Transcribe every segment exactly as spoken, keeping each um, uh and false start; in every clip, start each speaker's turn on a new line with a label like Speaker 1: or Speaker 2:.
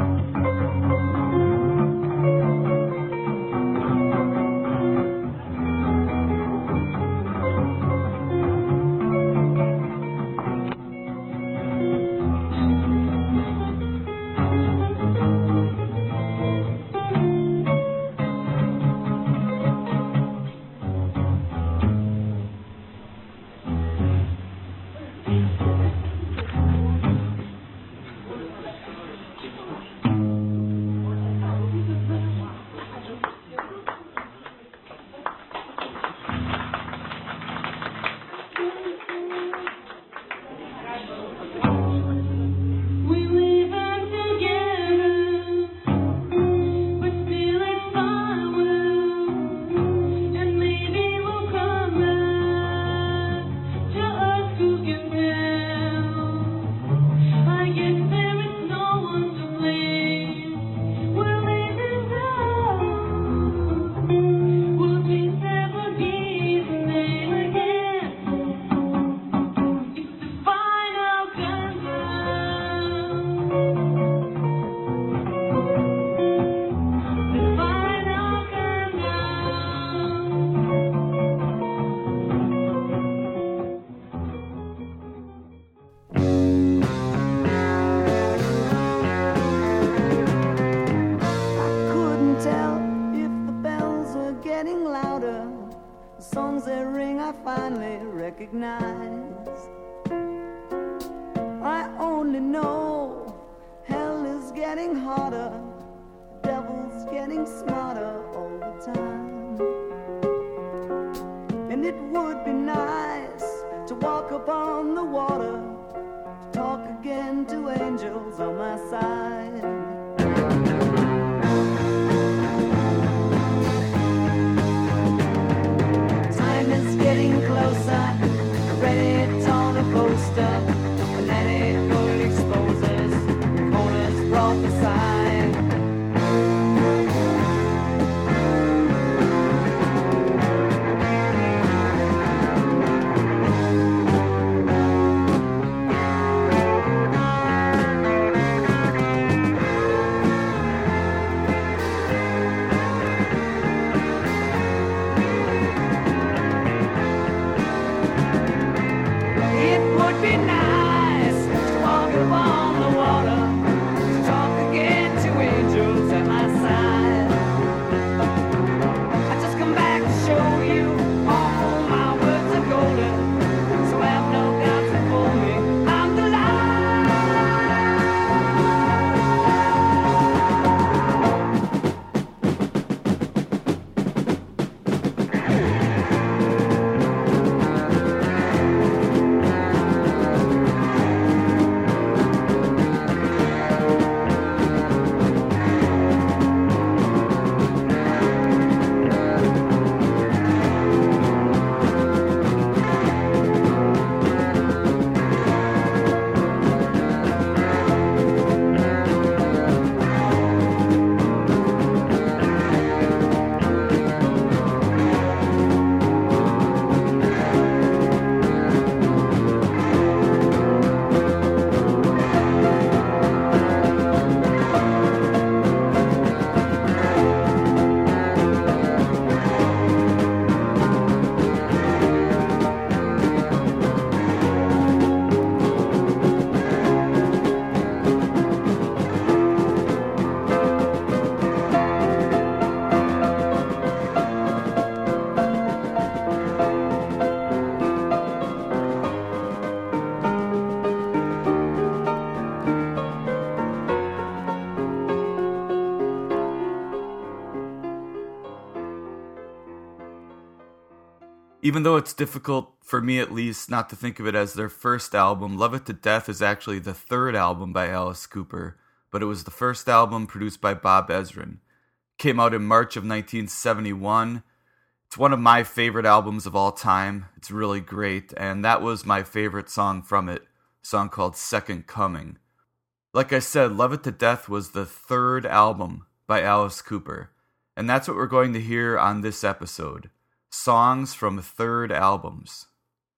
Speaker 1: Even though it's difficult, for me at least, not to think of it as their first album, Love It to Death is actually the third album by Alice Cooper, but it was the first album produced by Bob Ezrin. Came out in March of nineteen seventy-one. It's one of my favorite albums of all time. It's really great, and that was my favorite song from it, a song called Second Coming. Like I said, Love It to Death was the third album by Alice Cooper, and that's what we're going to hear on this episode. Songs from third albums.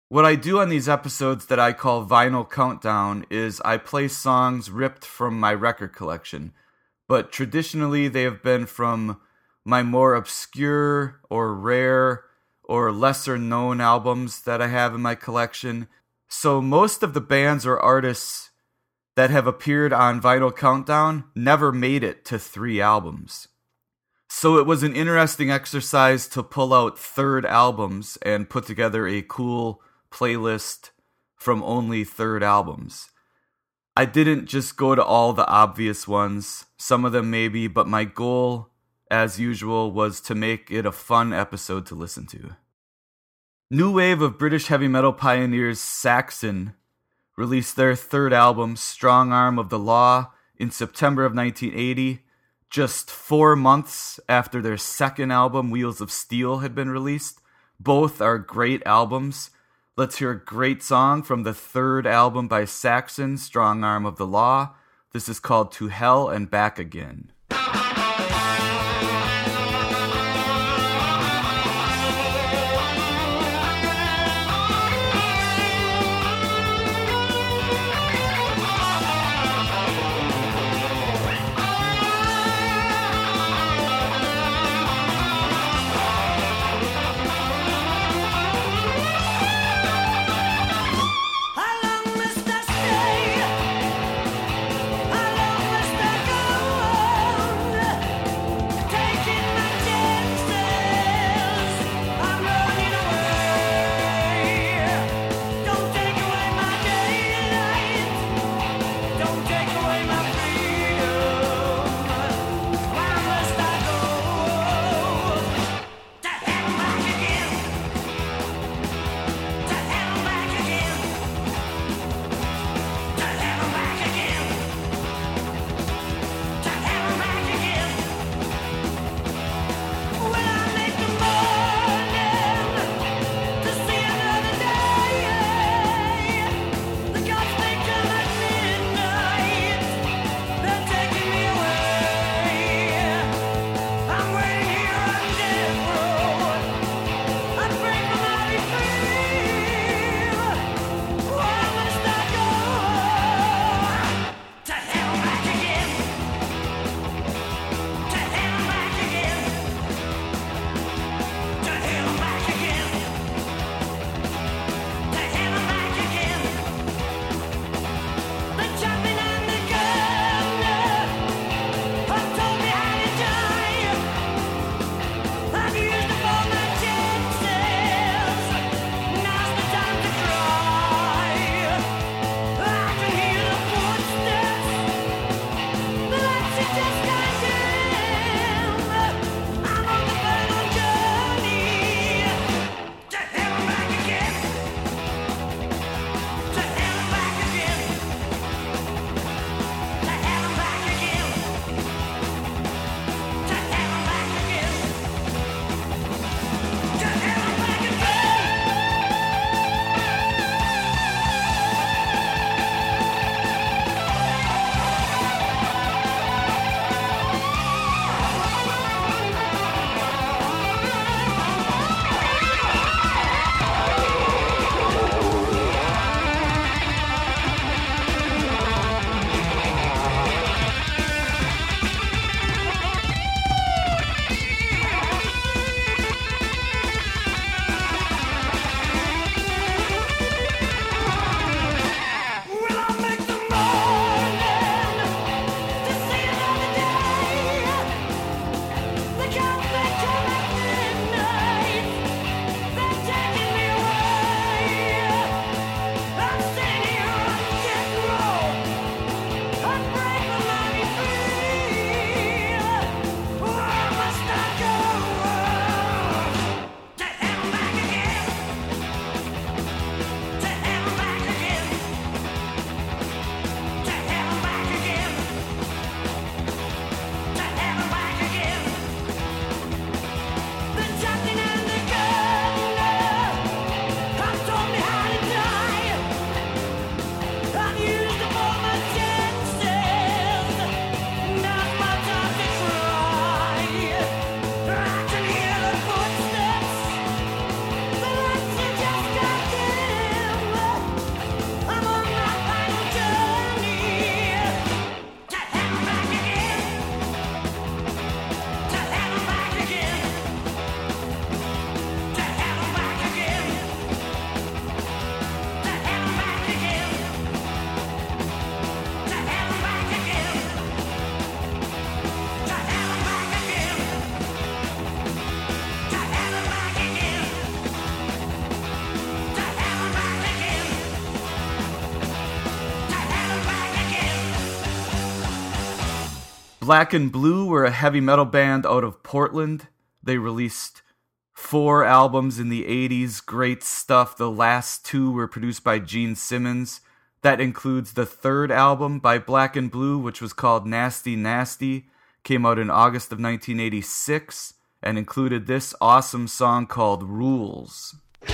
Speaker 1: What I do on these episodes that I call Vinyl Countdown is I play songs ripped from my record collection, but traditionally they have been from my more obscure or rare or lesser known albums that I have in my collection. So most of the bands or artists that have appeared on Vinyl Countdown never made it to three albums. So it was an interesting exercise to pull out third albums and put together a cool playlist from only third albums. I didn't just go to all the obvious ones, some of them maybe, but my goal, as usual, was to make it a fun episode to listen to. New wave of British heavy metal pioneers Saxon released their third album, Strong Arm of the Law, in September of nineteen eighty, just four months after their second album, Wheels of Steel, had been released. Both are great albums. Let's hear a great song from the third album by Saxon, Strong Arm of the Law. This is called To Hell and Back Again.
Speaker 2: How long must I stay? How long must I go?
Speaker 1: Black and Blue were a heavy metal band out of Portland. They released four albums in the eighties, great stuff. The last two were produced by Gene Simmons. That includes the third album by Black and Blue, which was called Nasty Nasty, came out in August of nineteen eighty-six, and included this awesome song called Rules.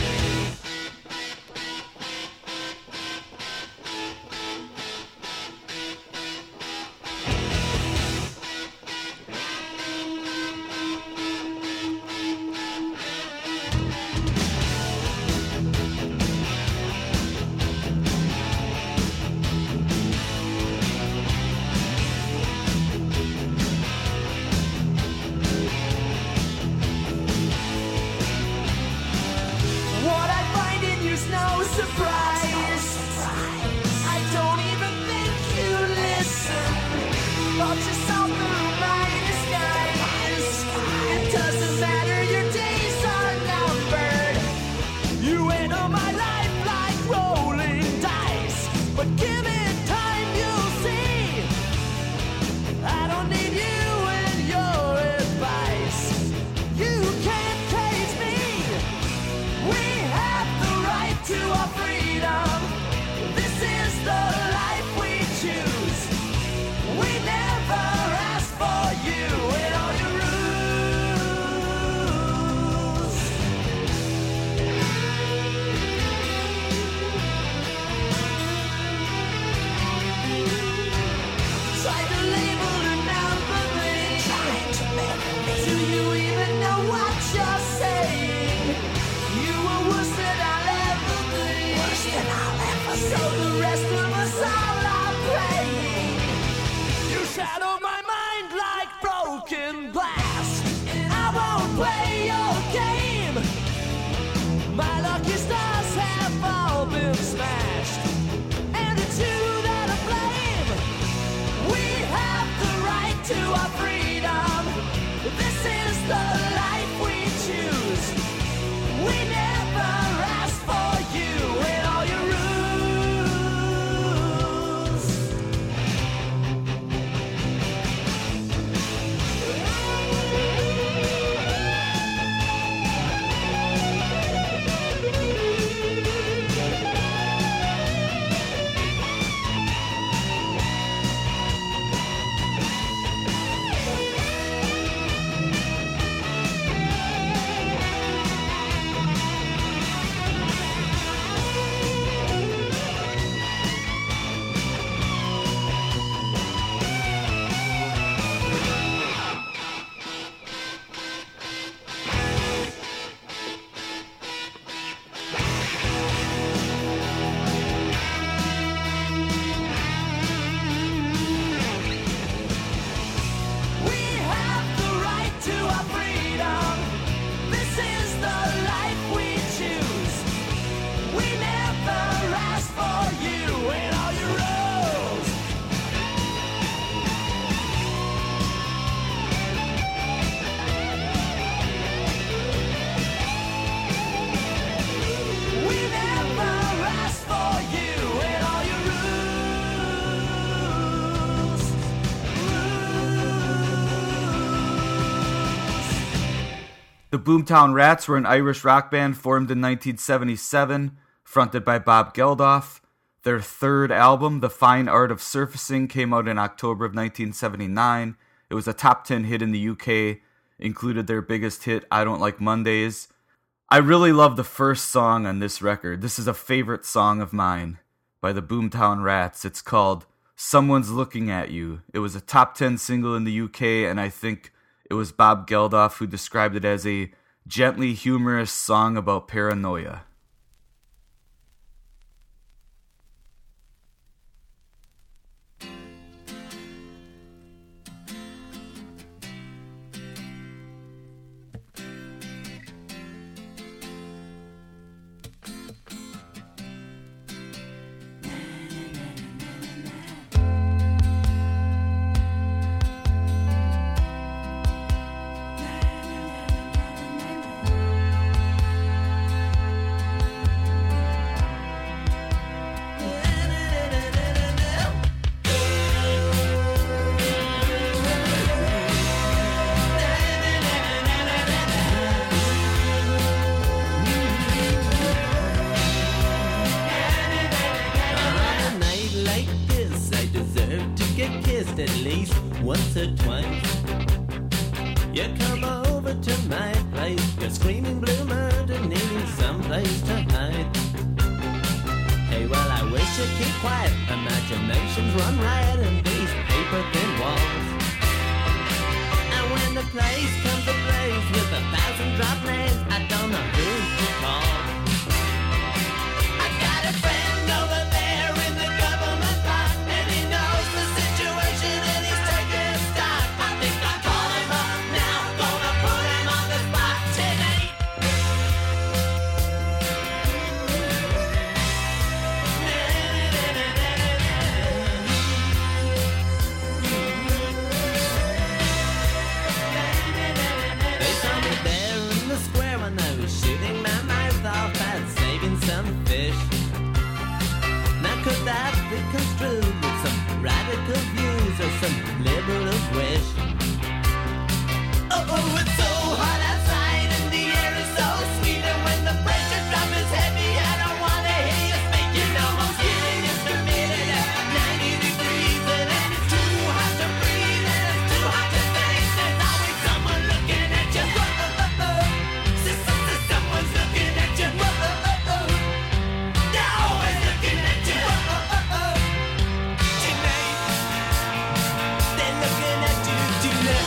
Speaker 1: The Boomtown Rats were an Irish rock band formed in nineteen seventy-seven, fronted by Bob Geldof. Their third album, The Fine Art of Surfacing, came out in October of nineteen seventy-nine. It was a top ten hit in the U K, included their biggest hit, I Don't Like Mondays. I really love the first song on this record. This is a favorite song of mine by the Boomtown Rats. It's called Someone's Looking at You. It was a top ten single in the U K, and I think it was Bob Geldof who described it as a gently humorous song about paranoia.
Speaker 2: least once or twice. You come over to my place, you're screaming blue murder, needing someplace to hide. Hey, well, I wish you'd keep quiet. Imaginations run riot in these paper-thin walls. And when the place comes ablaze with a thousand drop names, I don't know who to call. I got a friend over there in the government pot, and he knows the situation and he's taking stock. I think I'll call him up now, gonna put him on the spot tonight. They saw me there in the square when I was shooting my mouth off at saving some fish. Now could that be construed with some radical views or some liberal wish? Oh, oh, it's so hot outside and the air is so sweet, and when the pressure drop is heavy, I don't wanna hear you speak. You know I'm getting estimated at ninety degrees, and it's too hot to breathe, and it's too hot to think. There's always someone looking at you. Whoa, oh, oh, oh. S- s- s- Someone's looking at you. Whoa, oh, oh, oh. They're always looking at you. Whoa, oh, oh, oh. Tonight, they're looking at you tonight.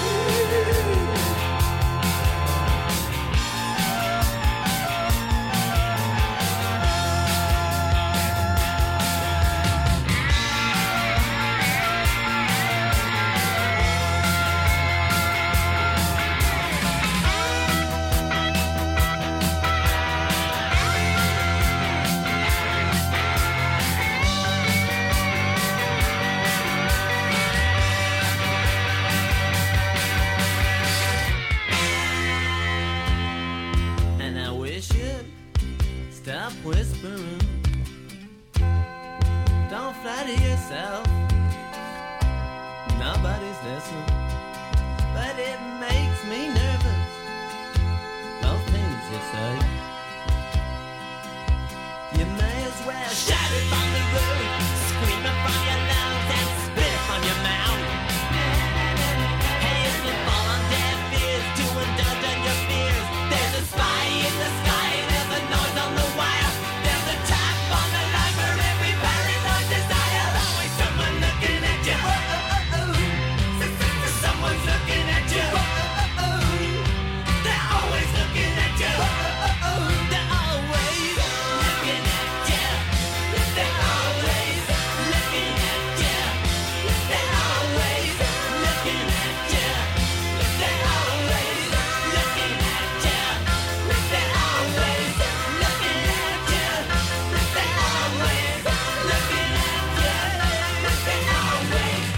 Speaker 2: And I wish you'd stop whispering. Don't flatter yourself. Nobody's listening. But it makes me nervous, those things you say. You may as well shout it from the roof, scream it from your lungs, and spit it from your mouth. Hey, if you fall on deaf ears to indulge on your fears, there's a spy in the sky, there's a noise on the wire, there's a tap on the line for every paranoid desire. Always someone looking at you. Oh, oh, oh, oh. S- s- s- Someone's looking at you. Oh, oh, oh, oh. They're always looking at you. Oh, oh, oh, oh. They're always looking at you. They're always looking at you. They're always looking at you. They're always looking at you. They're always looking at you. They're always looking at you. They're always.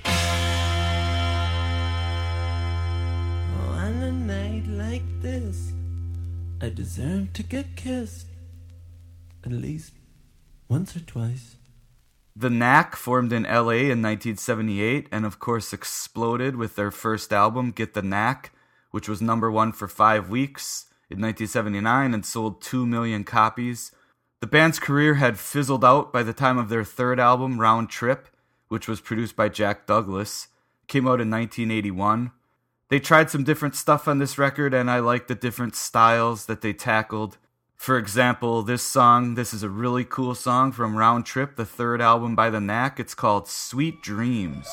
Speaker 2: Oh, on a night like this, I deserve to get kissed at least once or twice.
Speaker 1: The Knack formed in L A in nineteen seventy-eight and of course exploded with their first album, Get the Knack, which was number one for five weeks in nineteen seventy-nine and sold two million copies. The band's career had fizzled out by the time of their third album, Round Trip, which was produced by Jack Douglas. Came out in nineteen eighty-one. They tried some different stuff on this record, and I like the different styles that they tackled. For example, this song, this is a really cool song from Round Trip, the third album by The Knack. It's called Sweet Dreams.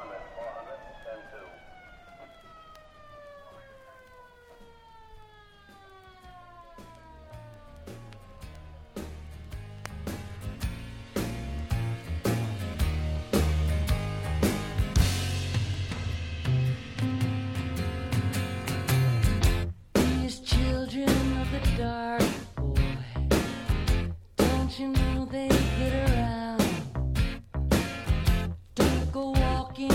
Speaker 3: These children of the dark, boy, don't you know they get around? Don't go walking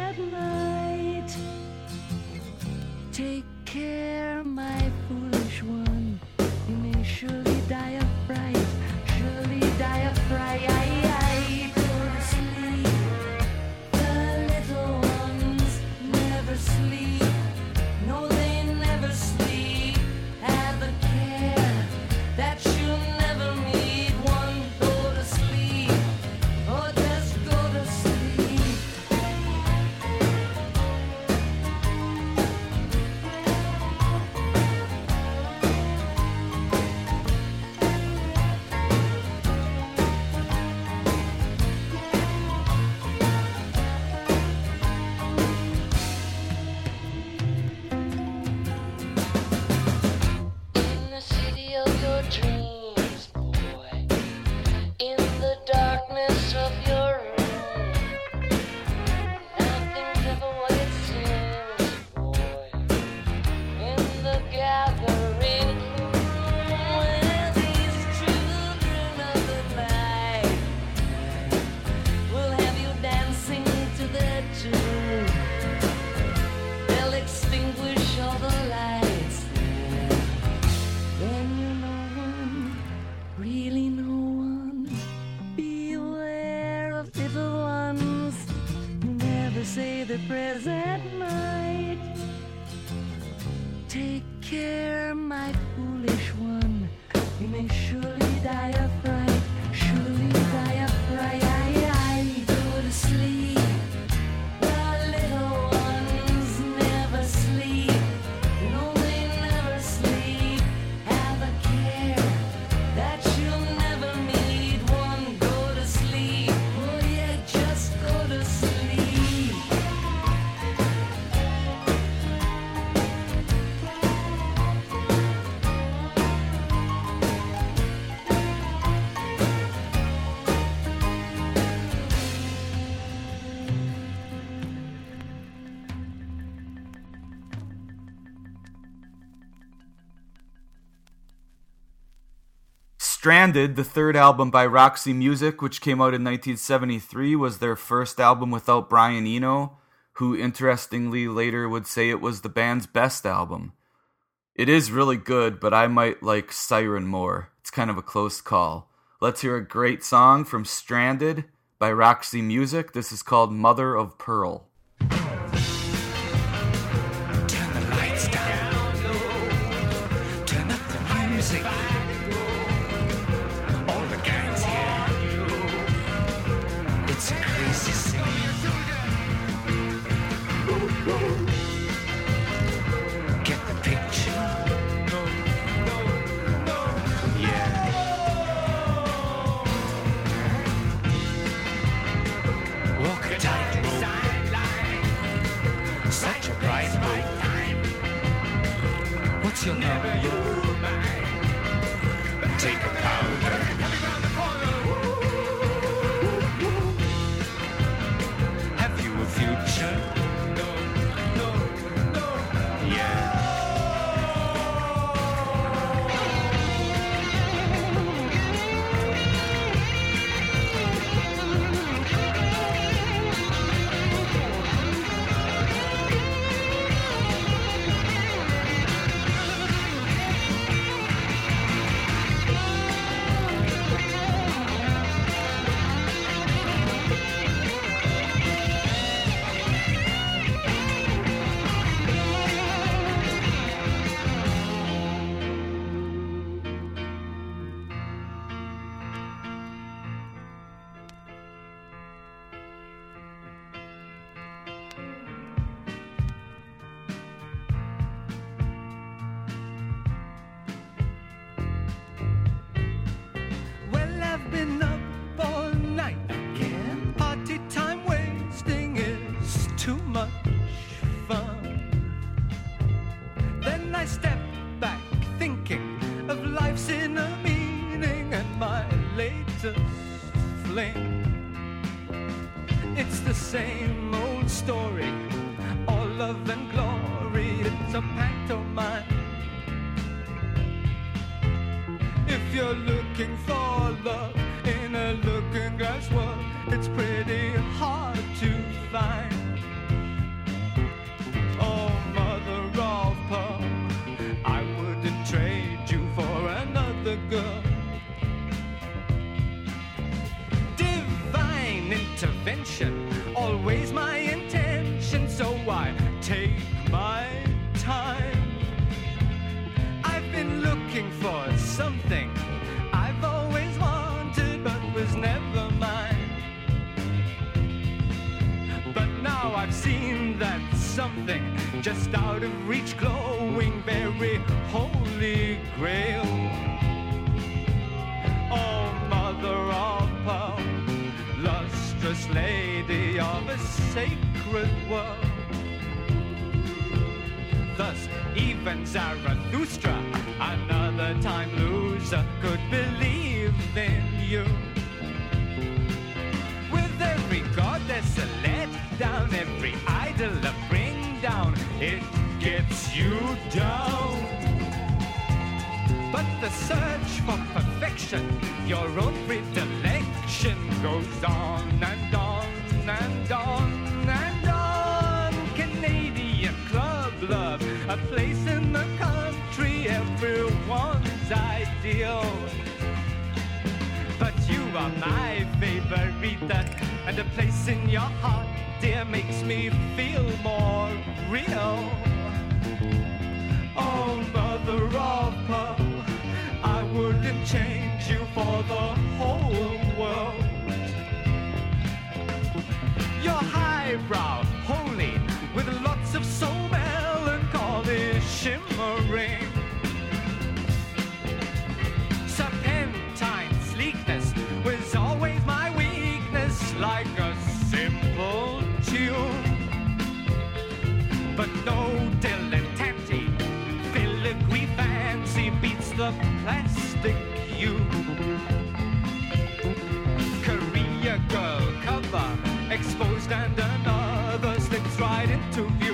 Speaker 3: at night. Take care, my foolish one. You may surely die of fright, surely die of fright. Go to sleep. The little ones never sleep. No, they never sleep. Have a care that you never meet one. Go to sleep, or just go to sleep. In the city of your dreams, boy, in the darkness of your room, nothing's ever what it seems, boy, in the gathering room, where these children of the night will have you dancing to their tune. They'll extinguish all the lights. Then you know one, really no one. Beware of little ones who never say their prayers at night. Take care, my foolish one. You may surely die of fright, surely die of fright. Go to sleep. The little ones never sleep. No, they never sleep. Have a care that you'll never meet one. Go to sleep. Oh yeah, just go to sleep.
Speaker 1: Stranded, the third album by Roxy Music, which came out in nineteen seventy-three, was their first album without Brian Eno, who interestingly later would say it was the band's best album. It is really good, but I might like Siren more. It's kind of a close call. Let's hear a great song from Stranded by Roxy Music. This is called Mother of Pearl.
Speaker 4: Turn the lights down. Turn up the music. All the gangs here. It's a crazy scene. Get the picture? Yeah. Walk a tightrope. Such a bright road. What's your number? Take a powder. Have you a future? Yeah. Well, I've been up all night again. Party time wasting is too much fun. Then I step back thinking of life's inner meaning and my latest fling. It's the same old story, all love and glory. It's a pantomime. If you're looking for love in a looking glass world, it's pretty hard to find. I've seen that something just out of reach, glowing very holy grail. Oh, mother of pearl, lustrous lady of a sacred world. Thus, even Zarathustra, another time loser, could believe in you. With every goddess a let down, every idol a bring down, it gets you down. But the search for perfection, your own predilection, goes on and on and on and on. Canadian club love, a place in the country, everyone's ideal. But you are my favorita, and a place in your heart, dear, makes me feel more real. Oh, mother of pearl, I wouldn't change you for the whole world. You're highbrow, holy, with lots of soul melancholy shimmering. Serpentine sleekness was always my weakness, like a simple tune. But no dilettante, filigree fancy beats the plastic you. Korea girl cover exposed and another slips right into view.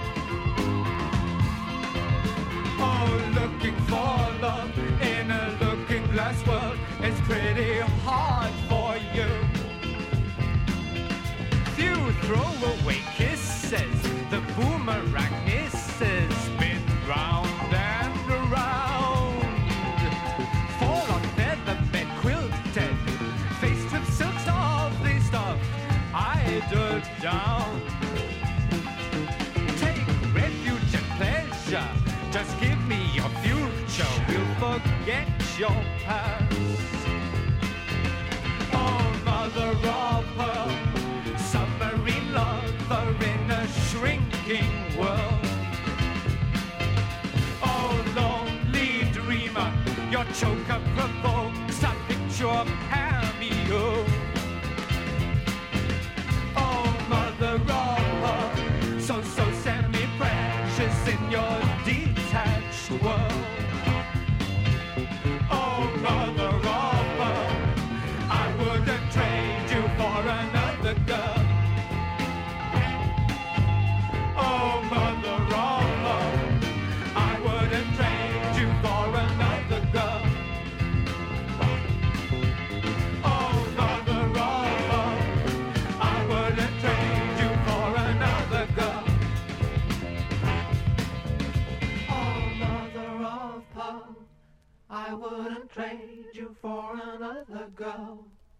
Speaker 4: Oh, looking for love in a looking glass world is pretty hard for you. Few throwaway kisses, the boomerang misses, spin round and around. Fall on feather bed quilted, face with silk softly stuff, idle down. Take refuge and pleasure, just give me your future, we'll forget your past. Oh, mother of pearl, submarine lover in a shrinking world. Oh, lonely dreamer, your choker provokes a picture cameo. Oh, mother of pearl, so, so semi-precious in your detached world. Oh, mother of pearl, I wouldn't trade you for another girl. Oh, mother of pearl, I wouldn't trade you for another girl. Oh, mother of pearl, I wouldn't trade you for another girl. Oh, mother of pearl, I wouldn't trade you for another girl.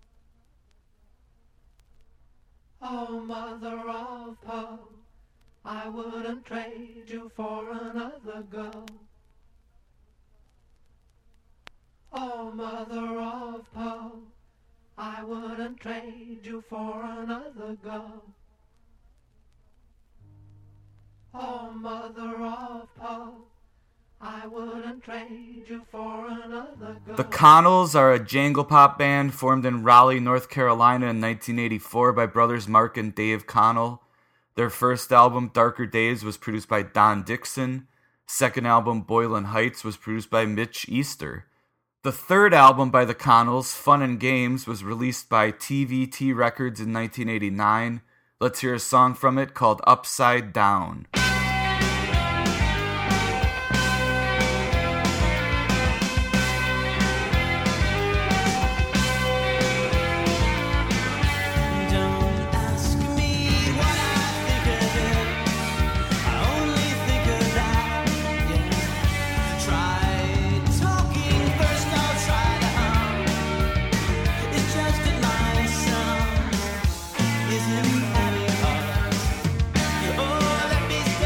Speaker 4: Oh, mother of pearl, I wouldn't trade you for another girl. Oh, mother of pearl, I wouldn't trade you for another girl. Oh, mother of pearl, I wouldn't trade you for another girl.
Speaker 1: The Connells are a jangle pop band formed in Raleigh, North Carolina in nineteen eighty-four by brothers Mark and Dave Connell. Their first album, Darker Days, was produced by Don Dixon. Second album, Boylan Heights, was produced by Mitch Easter. The third album by the Connells, Fun and Games, was released by T V T Records in nineteen eighty-nine. Let's hear a song from it called Upside Down.
Speaker 2: Isn't that hard? Oh, let me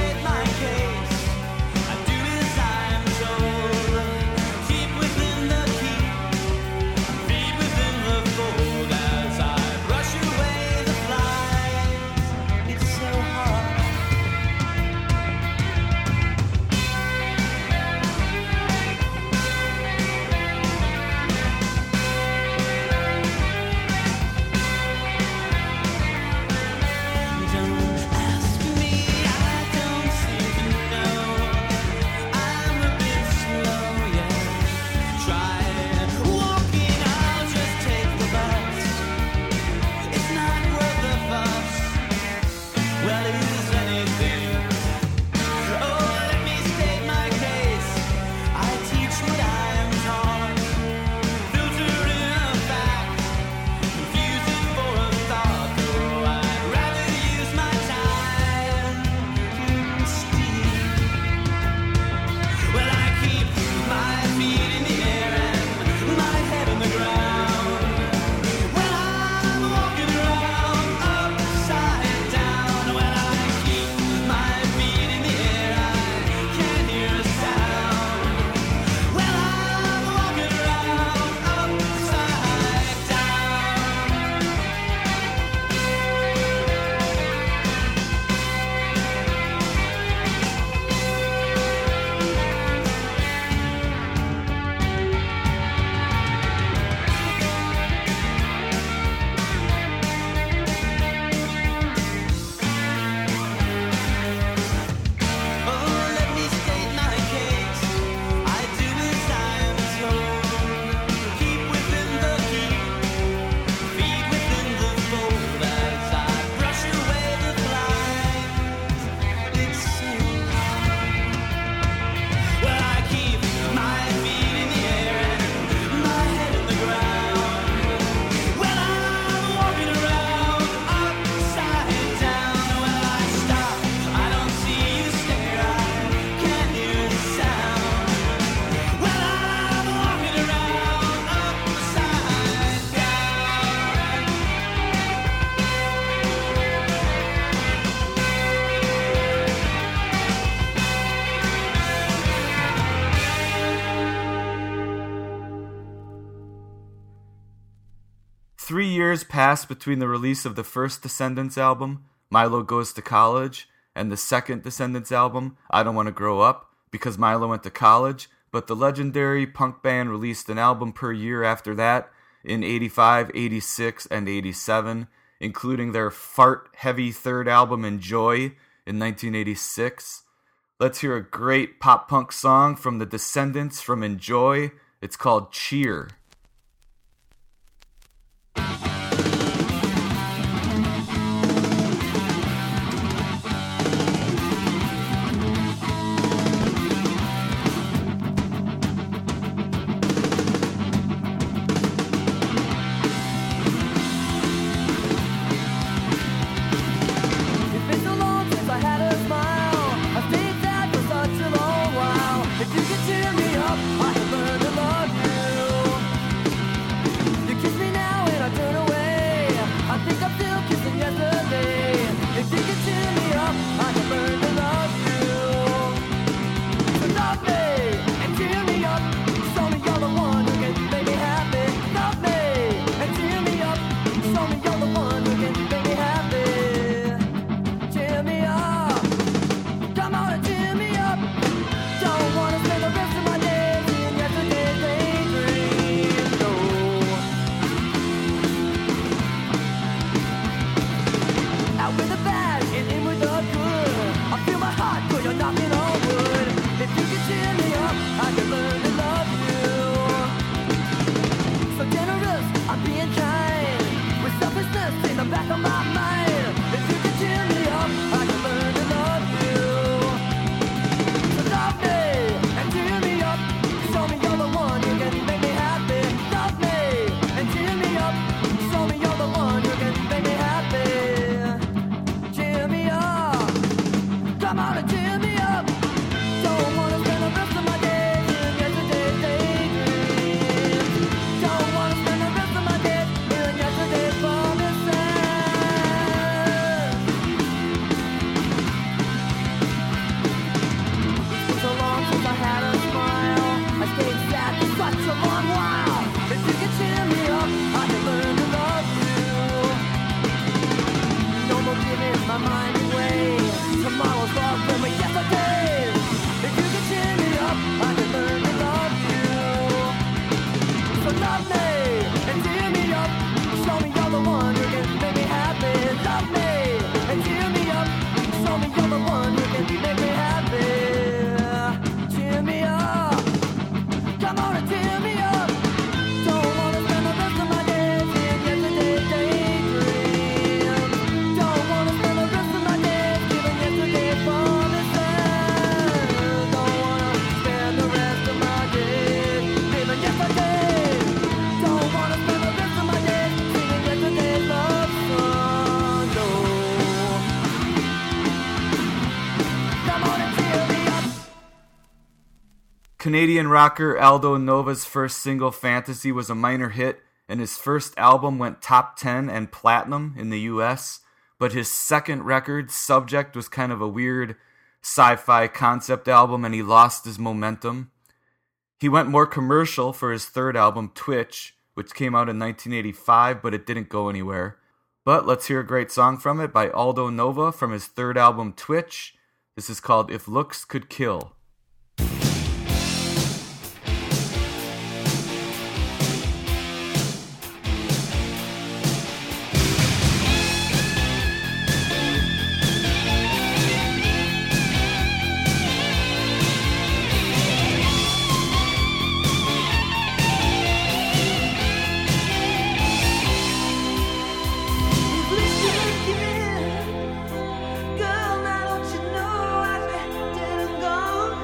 Speaker 1: Three years passed between the release of the first Descendants album, Milo Goes to College, and the second Descendants album, I Don't Want to Grow Up, because Milo went to college, but the legendary punk band released an album per year after that, in eighty-five, eighty-six, and eighty-seven, including their fart-heavy third album, Enjoy, in nineteen eighty-six. Let's hear a great pop-punk song from the Descendants from Enjoy. It's called Cheer. Canadian rocker Aldo Nova's first single, Fantasy, was a minor hit, and his first album went top ten and platinum in the U S, but his second record, Subject, was kind of a weird sci-fi concept album, and he lost his momentum. He went more commercial for his third album, Twitch, which came out in nineteen eighty-five, but it didn't go anywhere. But let's hear a great song from it by Aldo Nova from his third album, Twitch. This is called If Looks Could Kill.
Speaker 3: Girl, now don't you know I didn't go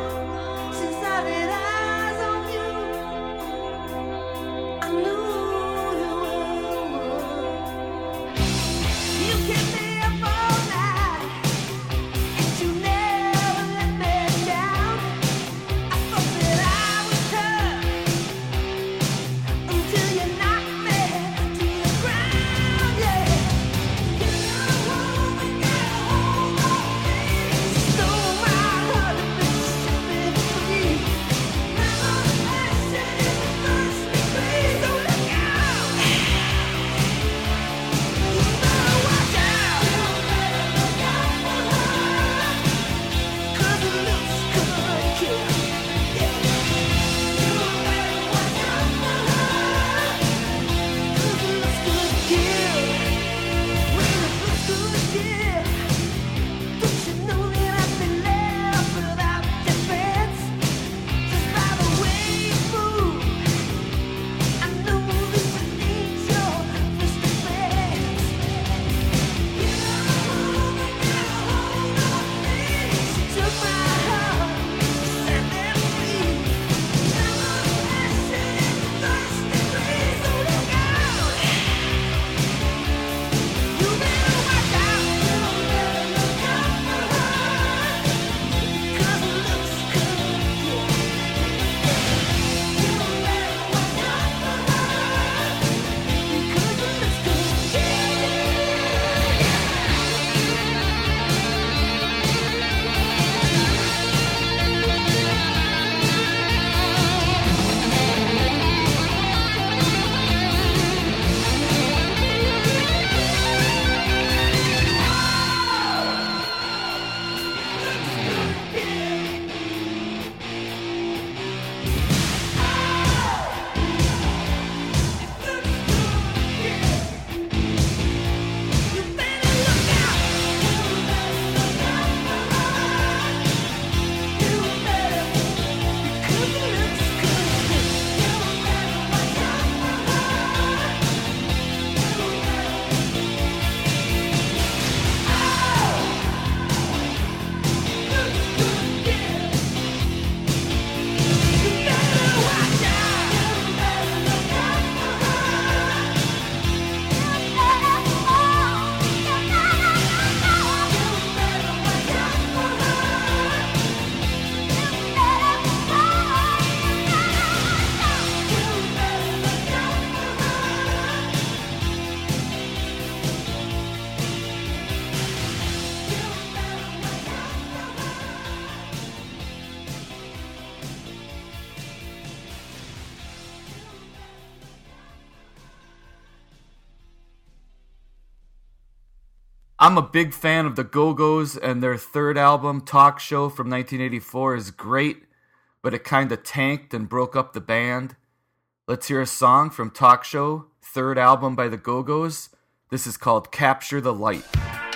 Speaker 1: I'm a big fan of the Go-Go's, and their third album, Talk Show, from nineteen eighty-four is great, but it kind of tanked and broke up the band. Let's hear a song from Talk Show, third album by the Go-Go's. This is called Capture the Light.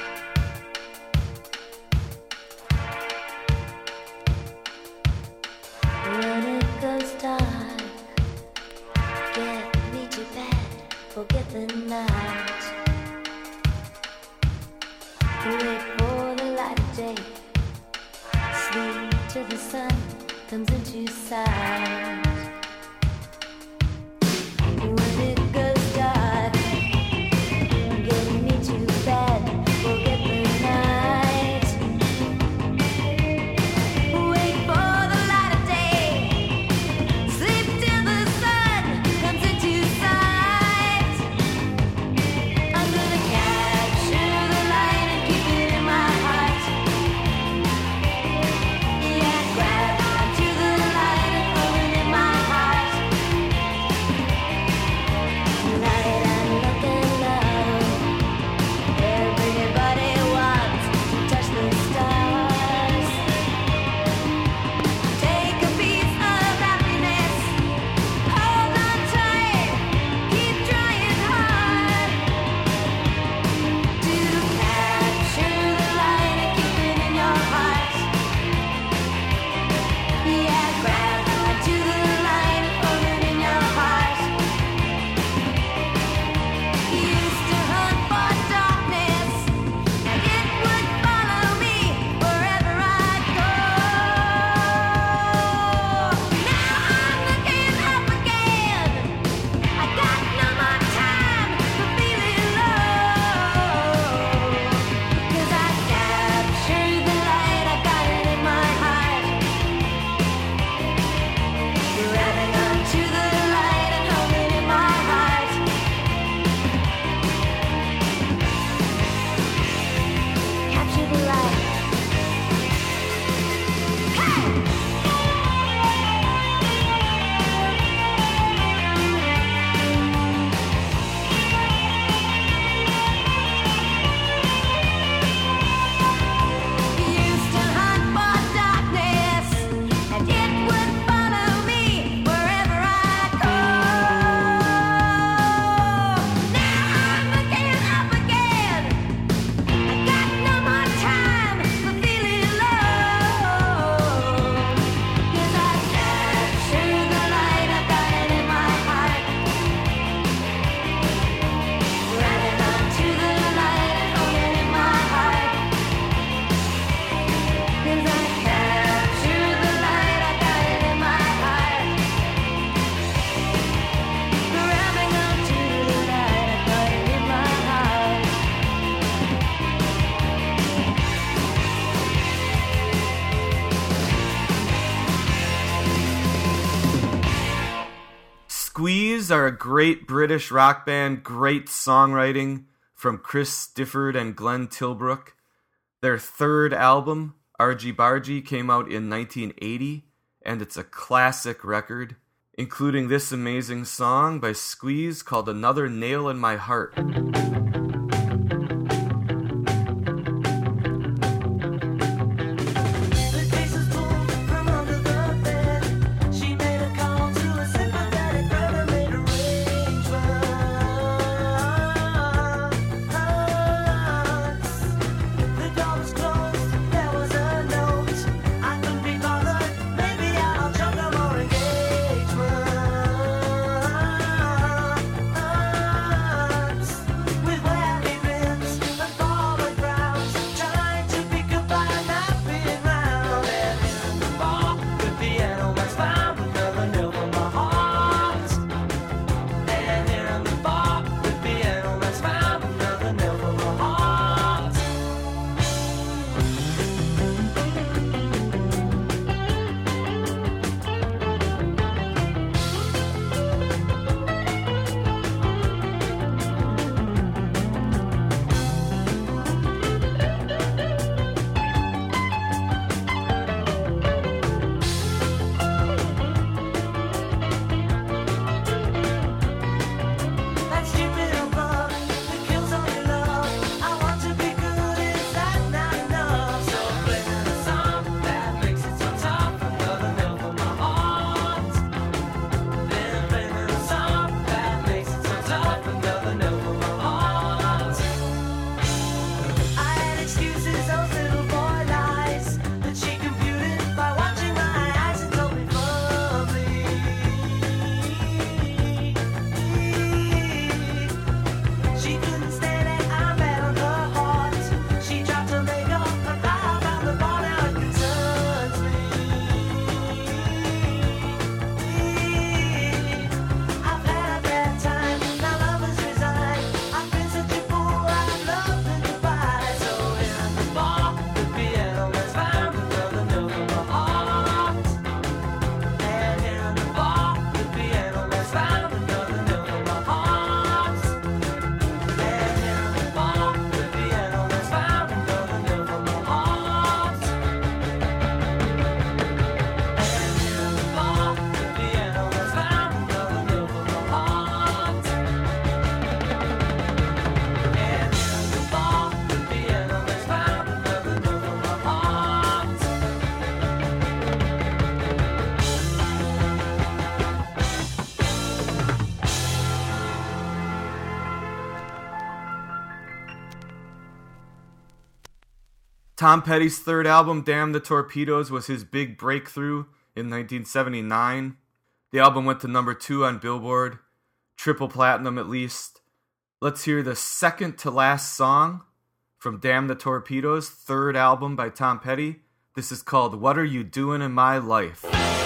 Speaker 5: When it goes dark, get me to bed, forget the night. Wait for the light of day, sleep till the sun comes into sight. When it goes dark, get me to bed, forget the night. Wait for the light of day, sleep till the sun comes into sight. I'm gonna capture the light and keep it in my heart. Yeah, grab onto the light and hold it in my heart. Tonight I'm looking low. Everybody wants to touch the stars. Take a piece of happiness. Hold on tight. Keep trying hard to capture the light and keep it in your heart. Yeah, grab onto the light and hold it in your heart. Used to hunt for darkness, and it would follow me wherever I go. Now I'm looking up again. I got no more time for feeling low. 'Cause I captured the light, I got it in my heart. Grabbing onto the light and holding it in my heart. Capture the light. Used to hunt for darkness, and it would follow me wherever I go. Now I'm looking up again. I got no more time for feeling low. 'Cause I captured the light, I got it in my heart. Grabbing onto the light and holding it in my heart. 'Cause I captured the light, I got it in my heart. Grabbing onto the light, I got it in my heart.
Speaker 1: Squeeze are a great British rock band, great songwriting from Chris Stifford and Glenn Tilbrook. Their third album, Argy Bargy, came out in nineteen eighty, and it's a classic record, including this amazing song by Squeeze called Another Nail in My Heart.
Speaker 2: The cases pulled from under the bed. She made a call to a sympathetic friend and made arrangements. The door was closed. There was a note. I couldn't be bothered. Maybe I'll jump no more engagements.
Speaker 1: Tom Petty's third album, Damn the Torpedoes, was his big breakthrough in nineteen seventy-nine. The album went to number two on Billboard, triple platinum at least. Let's hear the second to last song from Damn the Torpedoes, third album by Tom Petty. This is called What Are You Doing in My Life?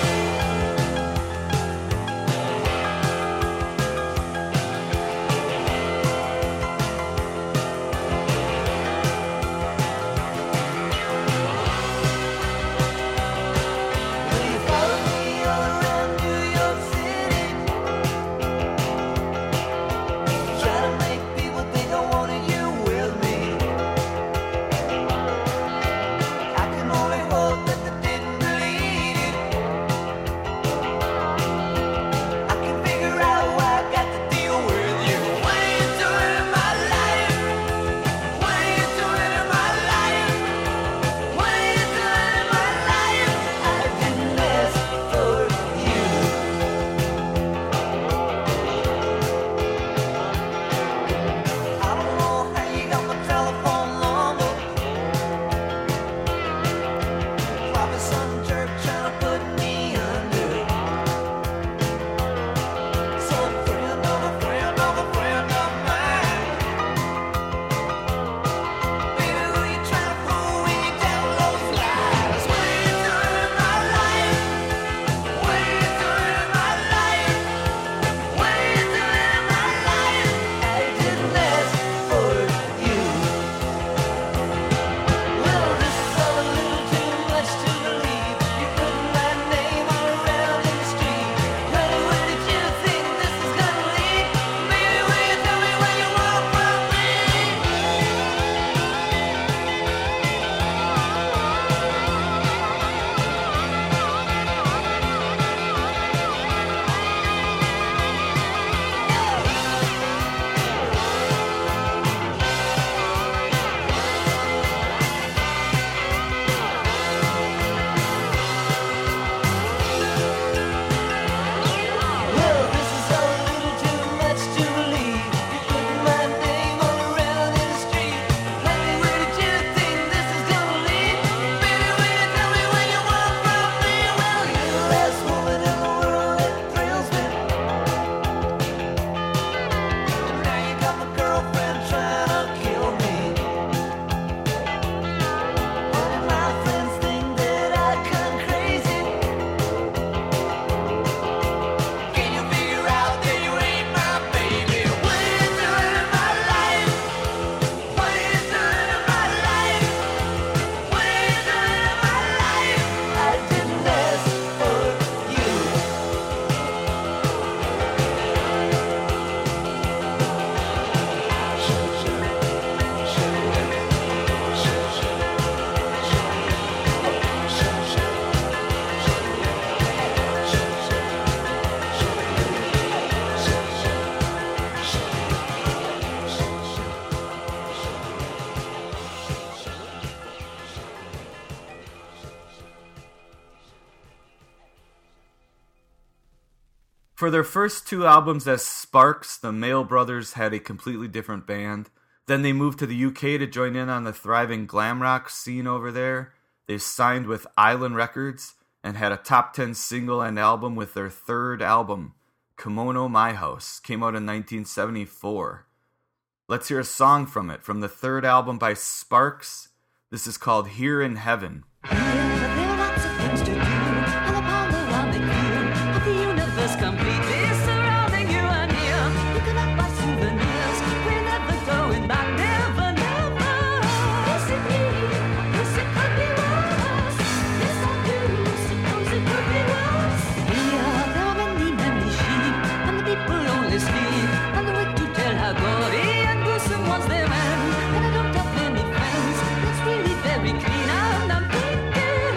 Speaker 1: For their first two albums as Sparks, the Mail Brothers had a completely different band. Then they moved to the U K to join in on the thriving glam rock scene over there. They signed with Island Records and had a top ten single and album with their third album, Kimono My House, came out in nineteen seventy-four. Let's hear a song from it, from the third album by Sparks. This is called Here in Heaven.
Speaker 6: There are lots of things to do, and the panoramic view of the universe completely surrounding you and here. You cannot buy souvenirs, we're never going back, never, never. Yes, indeed, yes, it could be worse. Yes, I do suppose it could be worse. Here, there are many, many sheep, and the people only sleep, and the way to tell how gory and gruesome was their man. And I don't have many friends, that's really very clean, and I'm thinking.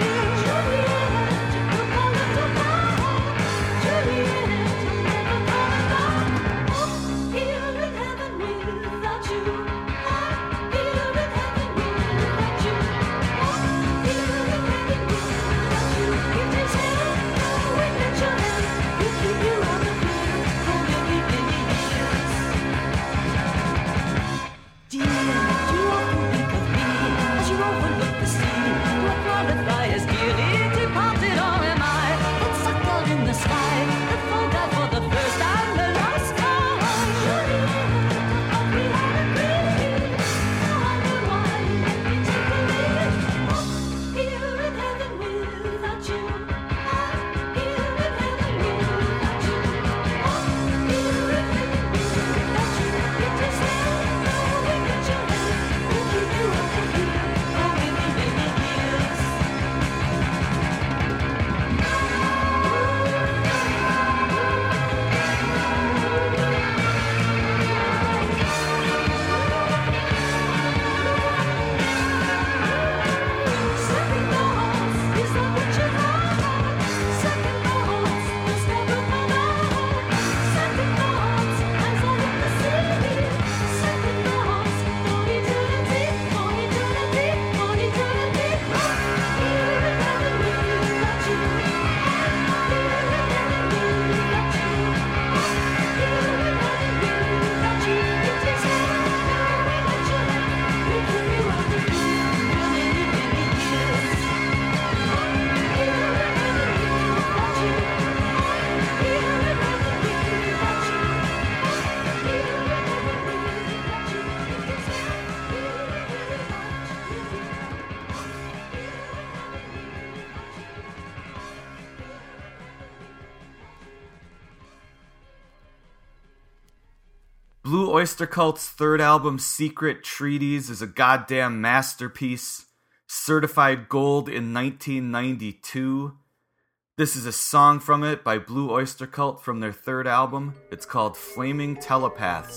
Speaker 1: Blue Oyster Cult's third album, Secret Treaties, is a goddamn masterpiece, certified gold in nineteen ninety-two. This is a song from it by Blue Oyster Cult from their third album. It's called Flaming Telepaths.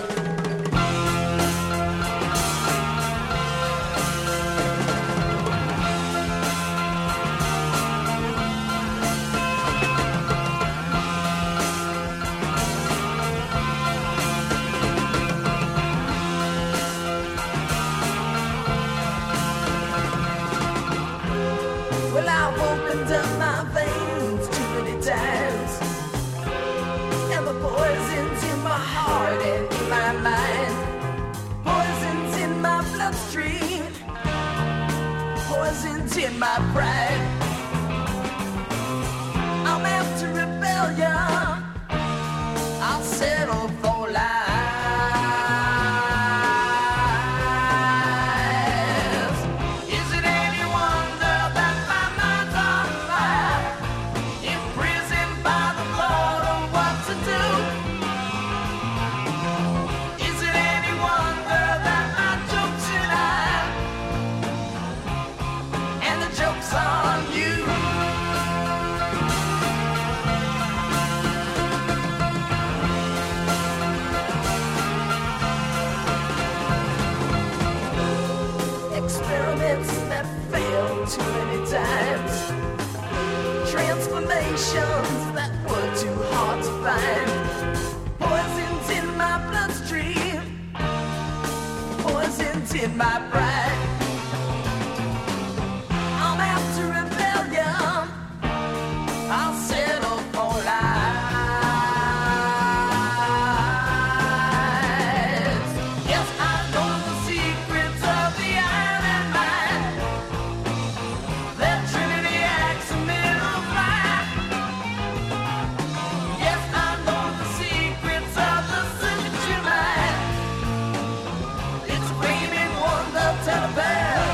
Speaker 3: Well, I've opened up my veins too many times, and the poison's in my heart and in my mind. Poison's in my bloodstream, poison's in my pride. I'm after rebellion, I'll settle for lies. Is it any wonder that my mind's on fire, imprisoned by the thought of what to do? Is it any wonder that my joke's in I, and the joke's on you? Experiments that failed too many times, transformations that were too hard to find. Poison's in my bloodstream, poison's in my pride. I'm after rebellion, I'll settle for lies. Yes, I know the secrets of the iron and mine. That Trinity acts a middle fire. Yes, I know the secrets of the signature line. It's flaming wonder telepath.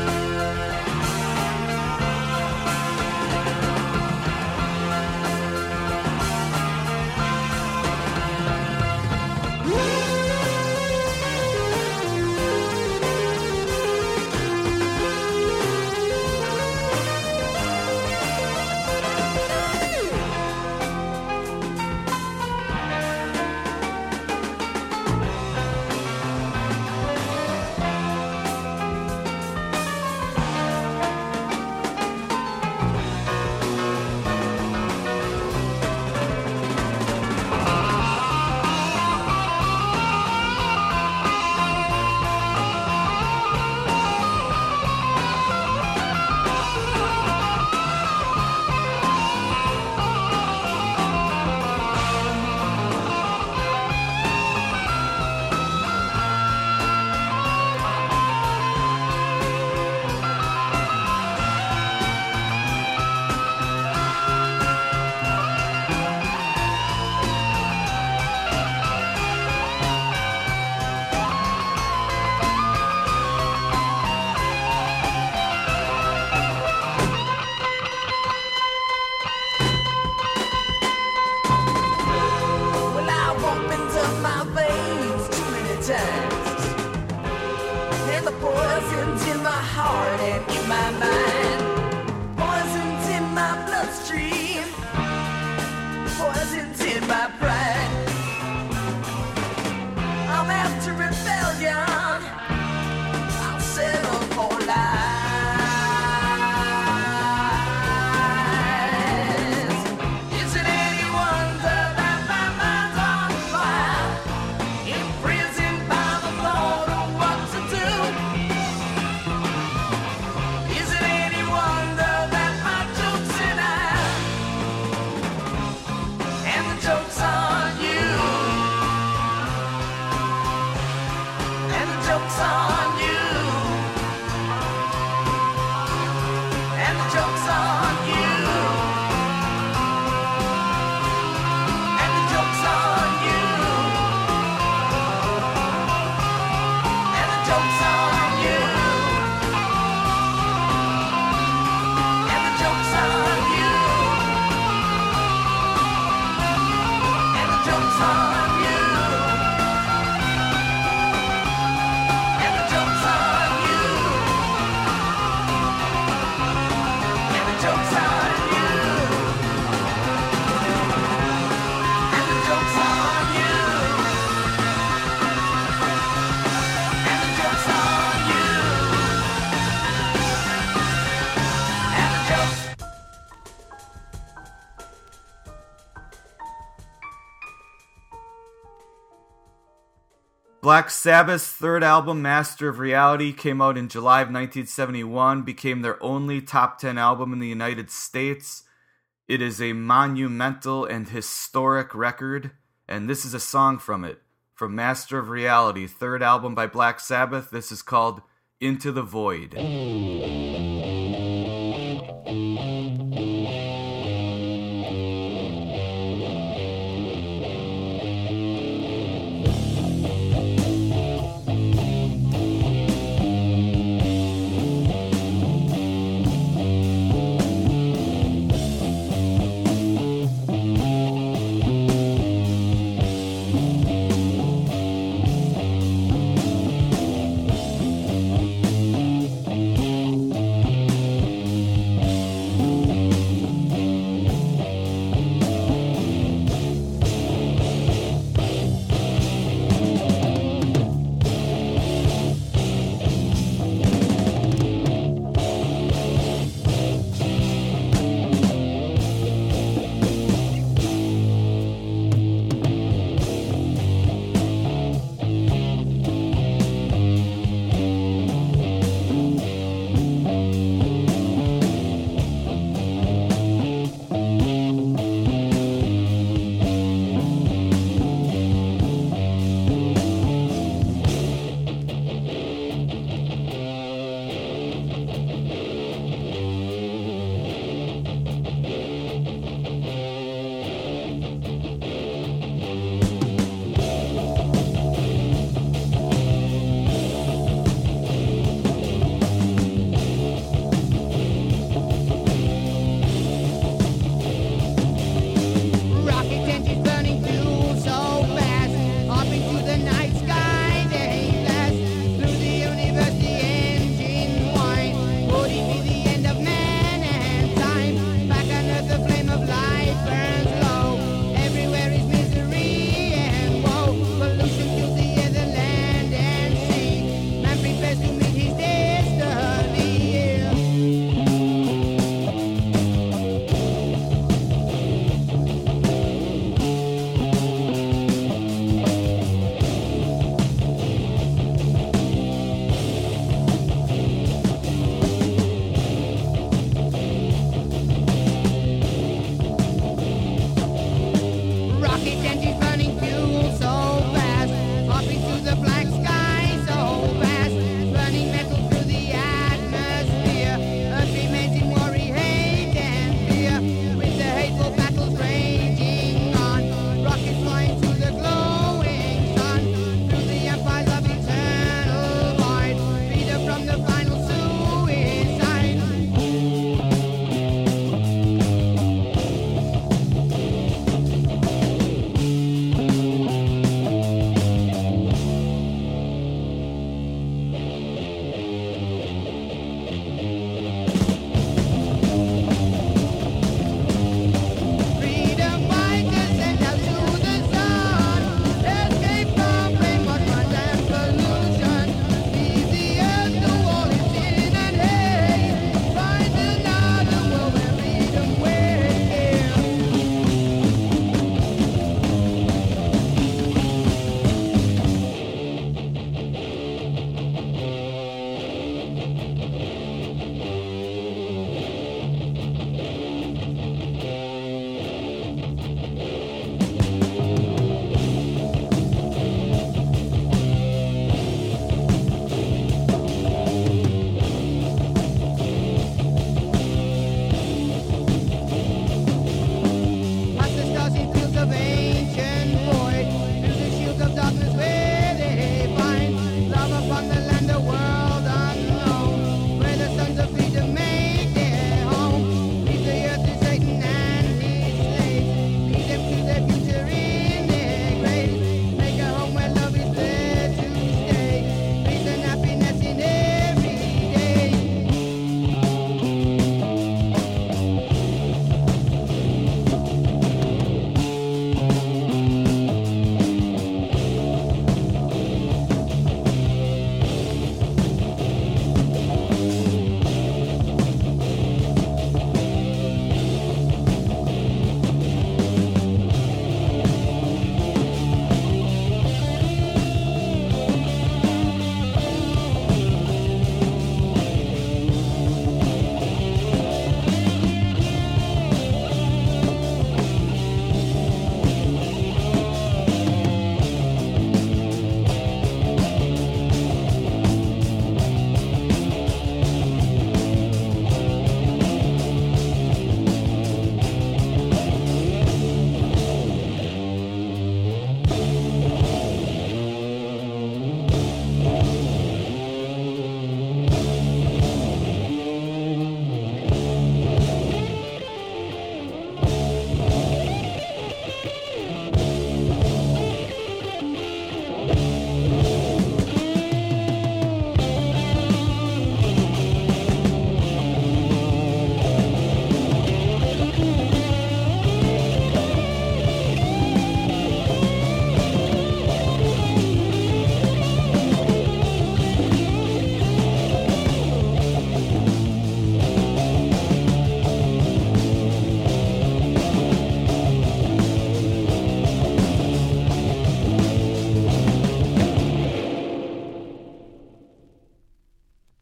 Speaker 3: Well, I've opened up my veins too many times, and the poison's in my heart and in my mind. Poison's in my bloodstream, poison's in my pride. I'm after rebellion, I'll settle for lies. Is it any wonder that my mind's on fire, imprisoned by the thought of what to do? Is it any wonder that my joke's in I, and the joke's on you? And the joke's on you. And the joke's on you. And the joke's on you. And the joke's on you. And the joke's on you. And the joke's on you.
Speaker 1: Black Sabbath's third album, Master of Reality, came out in July of nineteen seventy-one, became their only top ten album in the United States. It is a monumental and historic record, and this is a song from it, from Master of Reality, third album by Black Sabbath. This is called Into the Void.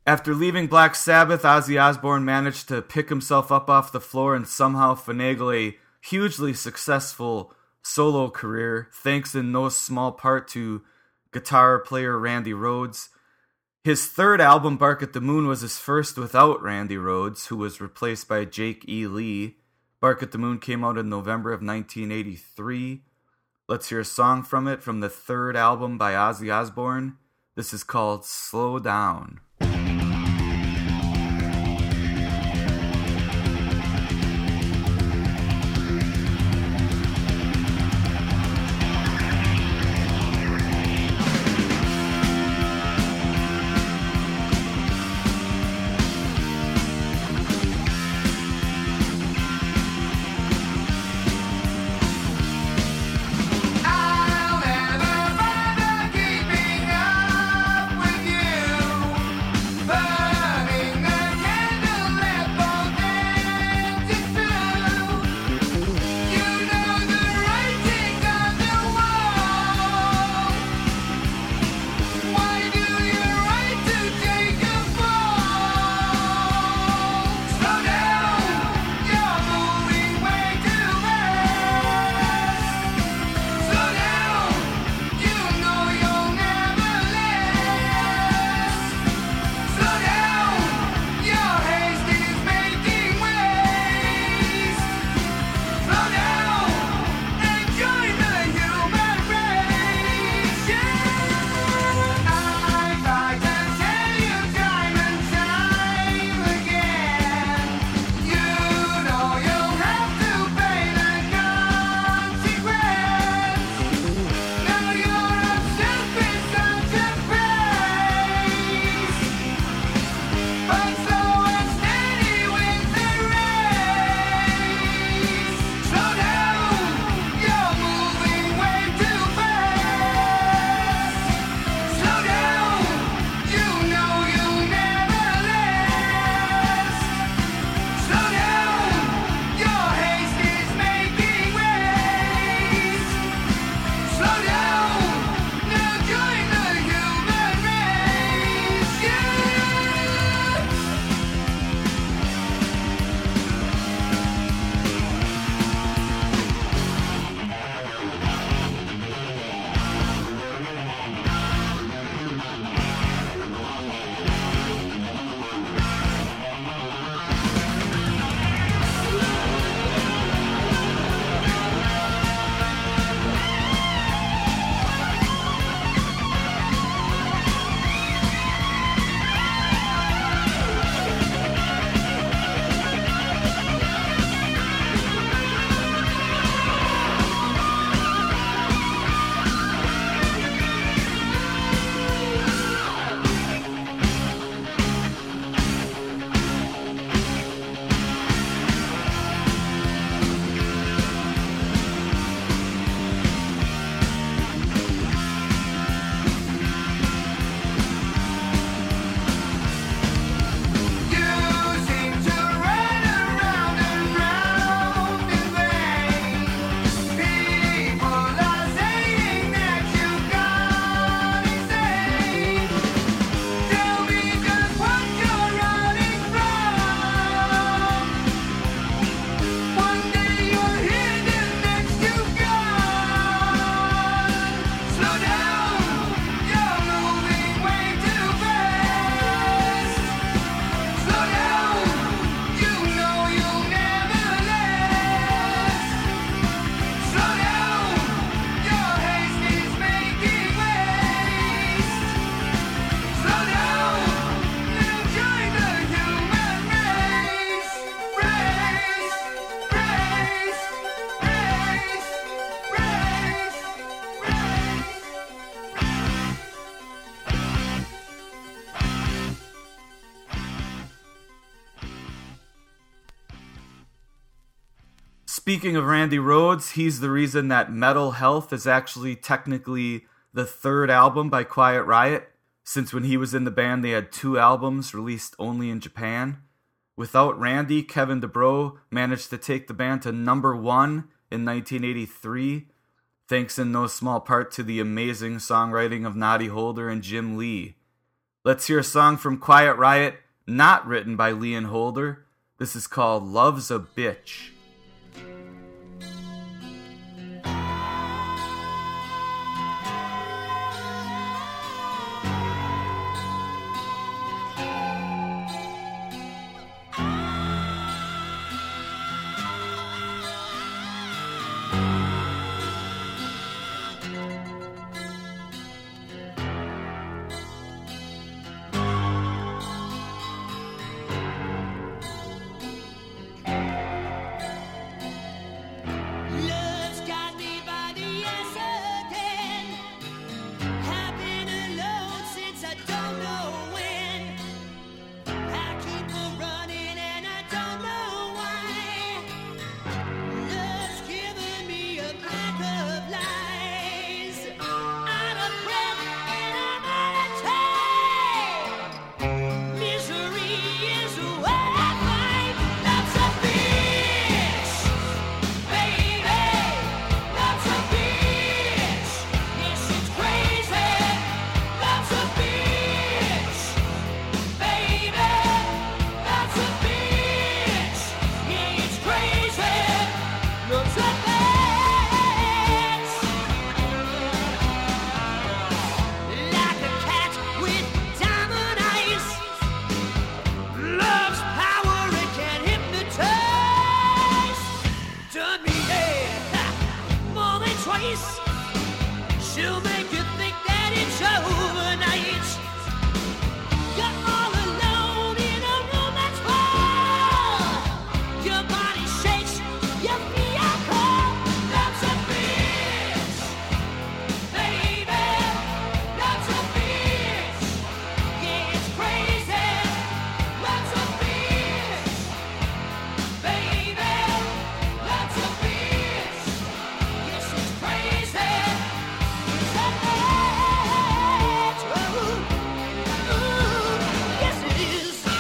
Speaker 1: After leaving Black Sabbath, Ozzy Osbourne managed to pick himself up off the floor and somehow finagle a hugely successful solo career, thanks in no small part to guitar player Randy Rhoads. His third album, Bark at the Moon, was his first without Randy Rhoads, who was replaced by Jake E. Lee. Bark at the Moon came out in November of nineteen eighty-three. Let's hear a song from it, from the third album by Ozzy Osbourne. This is called Slow Down.
Speaker 7: I'll never bother keeping up with you. Burning the candle left both ends is true. You know the writing's on the wall. Why do you write to take a fall? Slow down, you're moving way too fast. Slow down, you know you'll never last. Slow down, your haste is making waste. Slow down and join the human race. Yeah, I try to tell you time and time again. You know you'll have to pay the consequence. Now your self is such a praise. But slow and steady with the race. Slow down, you're moving way too fast. Slow down, you know you'll never last. Slow down, your haste is making waste. Slow down, now join the human race. Yeah. You seem to run around and round in vain. People are saying that you've gone insane. Tell me just what you're running from. One day you're here, the next you've gone. Slow down, you're moving way too fast. Slow down, you know you'll never last. Slow down, your haste is making waste. Slow down, now join the human race. Race, race,
Speaker 1: Speaking of Randy Rhoads, he's the reason that Metal Health is actually technically the third album by Quiet Riot, since when he was in the band they had two albums released only in Japan. Without Randy, Kevin DuBrow managed to take the band to number one in nineteen eighty-three, thanks in no small part to the amazing songwriting of Noddy Holder and Jim Lee. Let's hear a song from Quiet Riot, not written by Leon Holder. This is called Love's a Bitch.
Speaker 2: Love's got me by the ass again. I've been alone since I don't know when. I keep on running and I don't know why. Love's given me a pack of lies. Out of breath and I'm out of time. Misery is what I find. Love's a bitch. Baby, love's a bitch. Yes, it's crazy. Love's a bitch. Baby, love's a bitch. Yeah, it's crazy. Love's a bitch. Like a cat with diamond eyes. Love's power, it can hypnotize. Done me dead more than twice. She'll make you think that it's overnight. You're all alone in a room that's full. Your body shakes, you feel cold. Love's a bitch. Baby, love's a bitch. Yeah, it's crazy. Love's a bitch. Baby, love's a bitch. Yes, it's crazy. It's a bitch. Ooh, ooh, yes it is. Oh,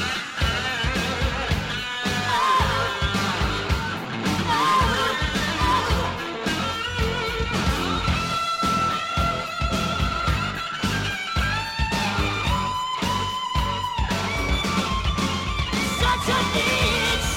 Speaker 2: such a bitch.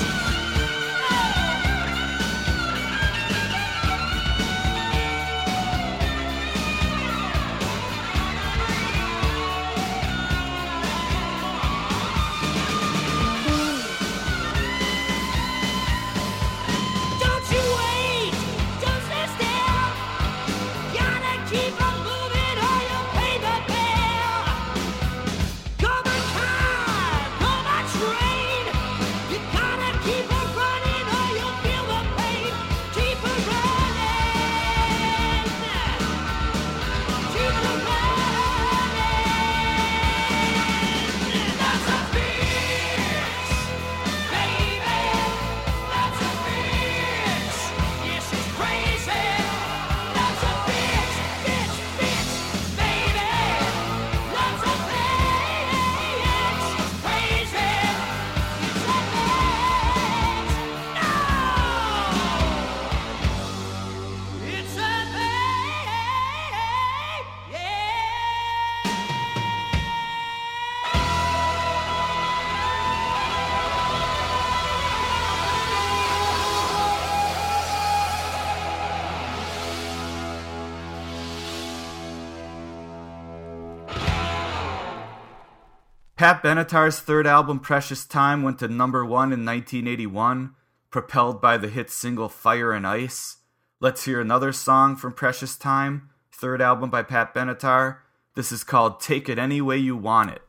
Speaker 2: Don't you wait, don't stay still. Gotta keep on moving or you'll pay the bill. Come on car, come on train. You gotta keep on running or you'll feel the pain. Keep on running. Keep on running. That's a bitch. Baby, that's a bitch. Yes, it's crazy. That's a bitch, bitch, bitch. Baby, that's a bitch. It's crazy. It's a bitch. No. It's a bitch. Yeah.
Speaker 1: Pat Benatar's third album, Precious Time, went to number one in nineteen eighty-one, propelled by the hit single Fire and Ice. Let's hear another song from Precious Time, third album by Pat Benatar. This is called Take It Any Way You Want It.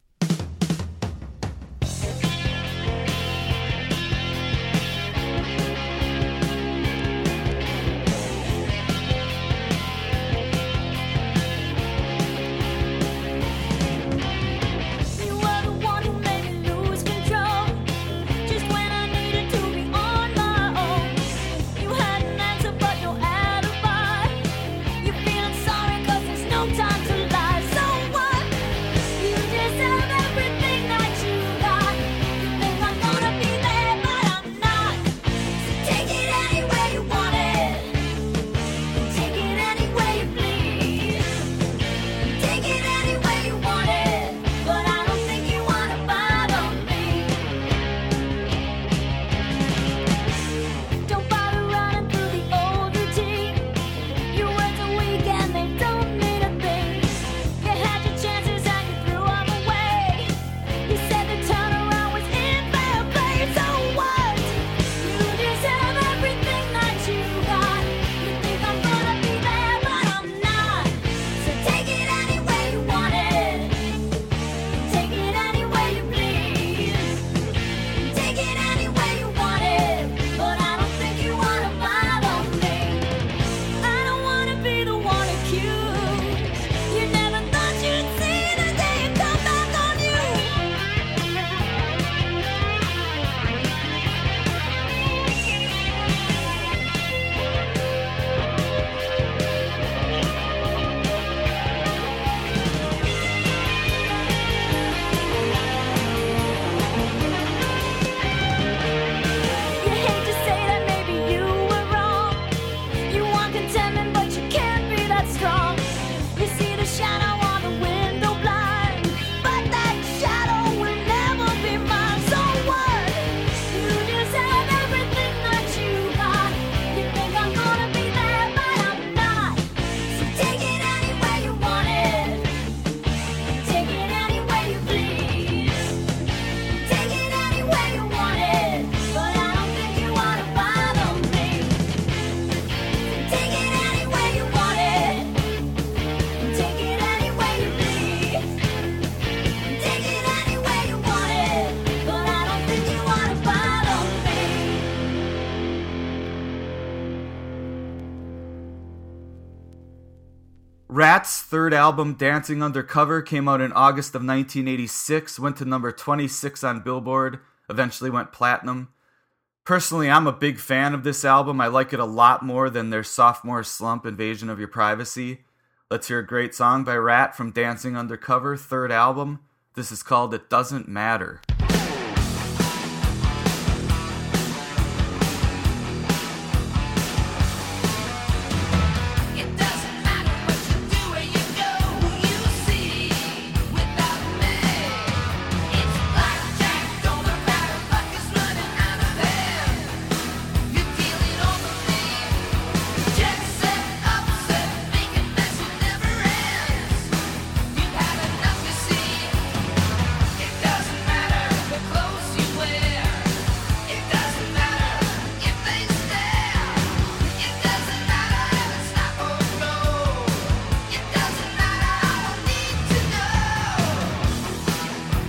Speaker 5: You were the one who made me lose control. Just when I needed to be on my own. You had an answer but no alibi. You're feeling sorry 'cause there's no time to lie. So what? You
Speaker 1: Rat's third album, Dancing Undercover, came out in August of nineteen eighty-six, went to number twenty-six on Billboard, eventually went platinum. Personally, I'm a big fan of this album. I like it a lot more than their sophomore slump, Invasion of Your Privacy. Let's hear a great song by Rat from Dancing Undercover, third album. This is called It Doesn't Matter.
Speaker 5: It doesn't matter what you do, where you go, who you see. Without me, it's blackjack. Don't matter, luck is running out of hand. You're dealing over me. Jet set, upset, making mess that never ends. You've had enough, you see. It doesn't matter the clothes you wear. It doesn't matter if they stare. It doesn't matter if it's stop or go. It doesn't matter, I don't need to know.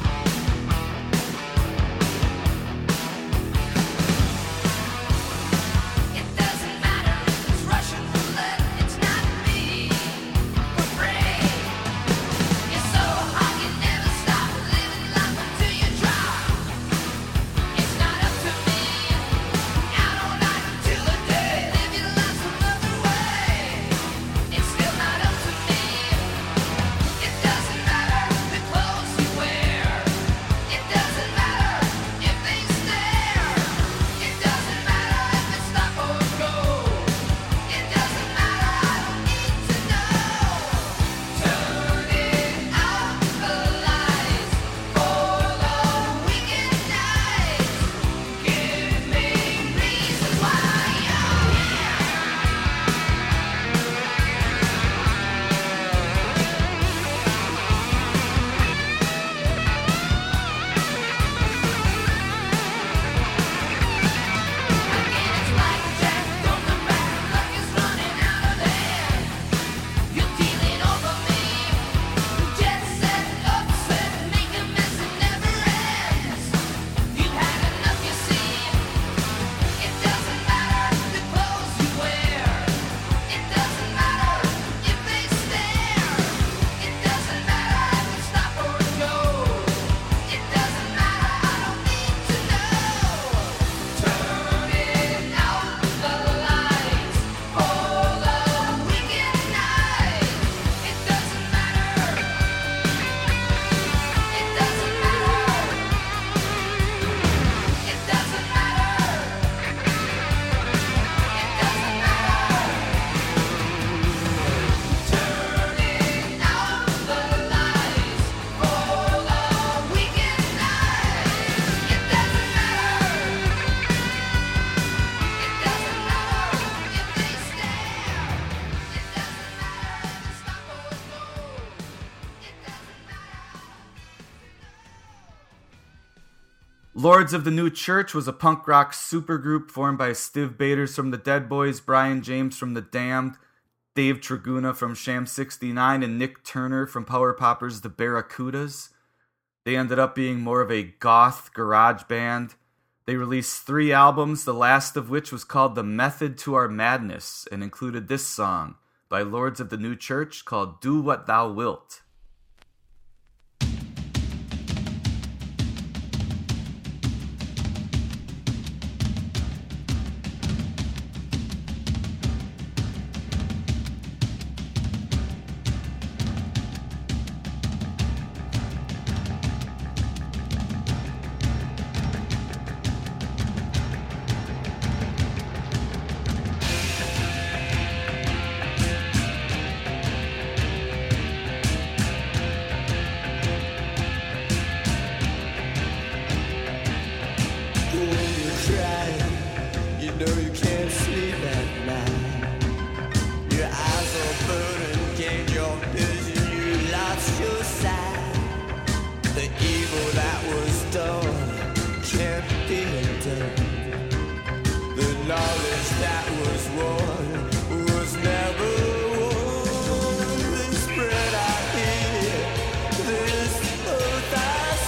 Speaker 5: It doesn't matter if it's Russian roulette. It's not me. For free. You're so hot you never stop living life until you drop. It's not up to me. Out all night until the day. Live your life some other way. It's still not up to me. It doesn't matter the clothes you wear. It doesn't matter if they stare. It doesn't matter if it's stop or go. It doesn't matter, I don't need to know. Turning out the lights for the weekend nights. Give me reasons why you're Again, it's blackjack. Don't matter, luck is running out of hand. You're dealing over me. Jet set, upset, make a mess that never ends. You've had enough, you see. It doesn't matter the clothes you wear. It doesn't matter if they stare. It doesn't matter if it's stop or go. It doesn't matter, I don't need to know. Turning out the lights for the weekend night. It doesn't matter. It doesn't matter. It doesn't matter. It doesn't matter. Turning out the lights for the weekend night. It doesn't matter. It doesn't matter if they stare. It doesn't matter if it's stop or go. It doesn't matter.
Speaker 1: Lords of the New Church was a punk rock supergroup formed by Stiv Bators from the Dead Boys, Brian James from the Damned, Dave Traguna from Sham sixty-nine, and Nick Turner from Power Poppers The Barracudas. They ended up being more of a goth garage band. They released three albums, the last of which was called The Method to Our Madness, and included this song by Lords of the New Church called Do What Thou Wilt.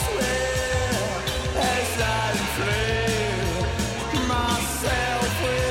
Speaker 7: Myself with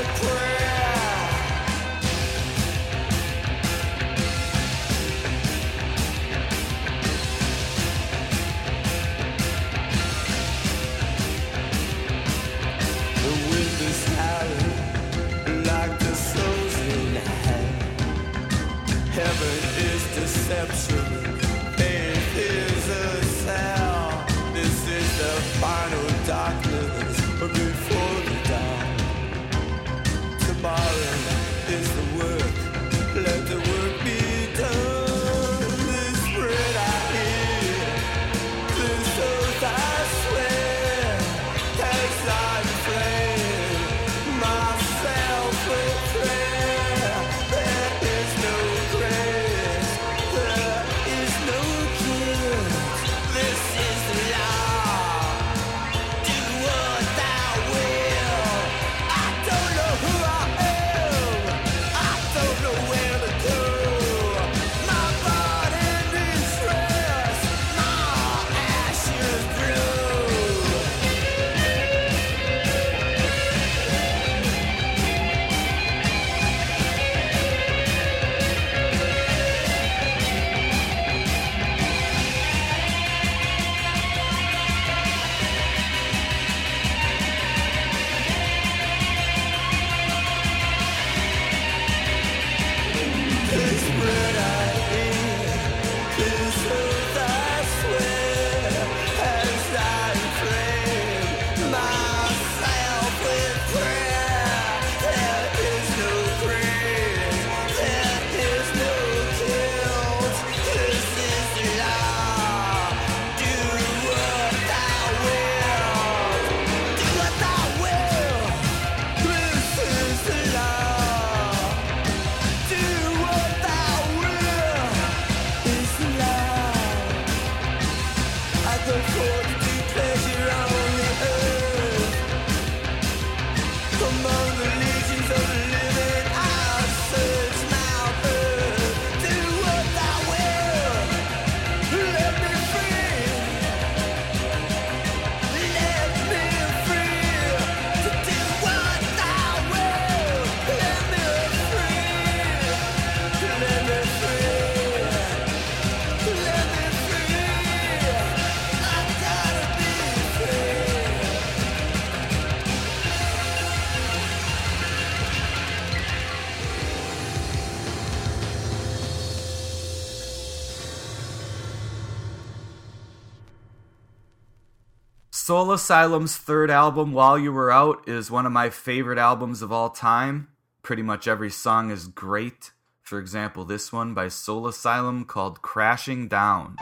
Speaker 1: Soul Asylum's third album, While You Were Out, is one of my favorite albums of all time. Pretty much every song is great. For example, this one by Soul Asylum called Crashing Down.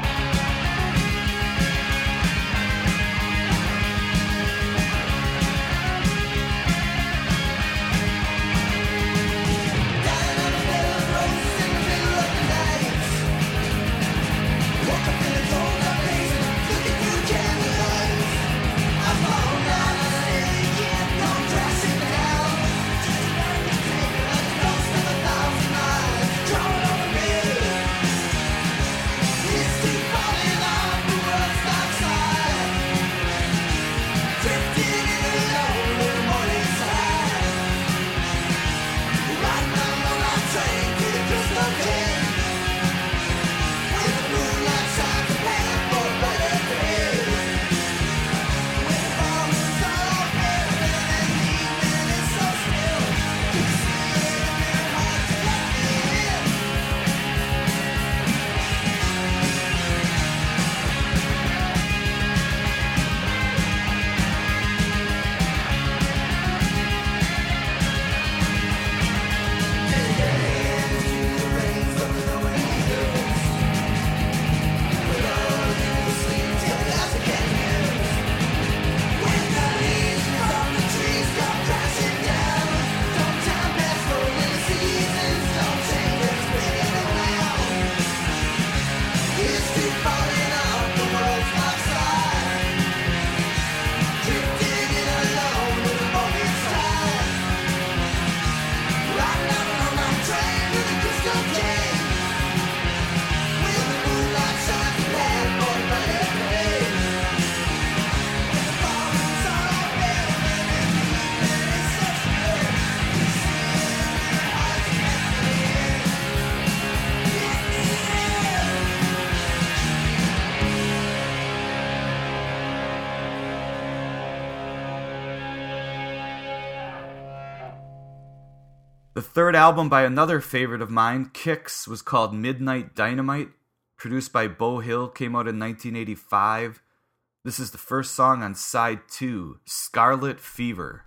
Speaker 1: The third album by another favorite of mine, Kix, was called Midnight Dynamite. Produced by Beau Hill, came out in nineteen eighty-five. This is the first song on side two, Scarlet Fever.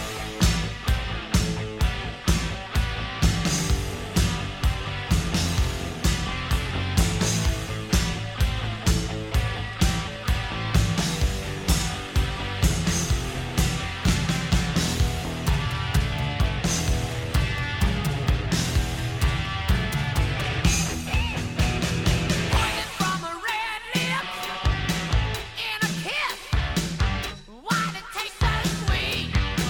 Speaker 2: From a red lip and a kiss. Why did it taste so sweet?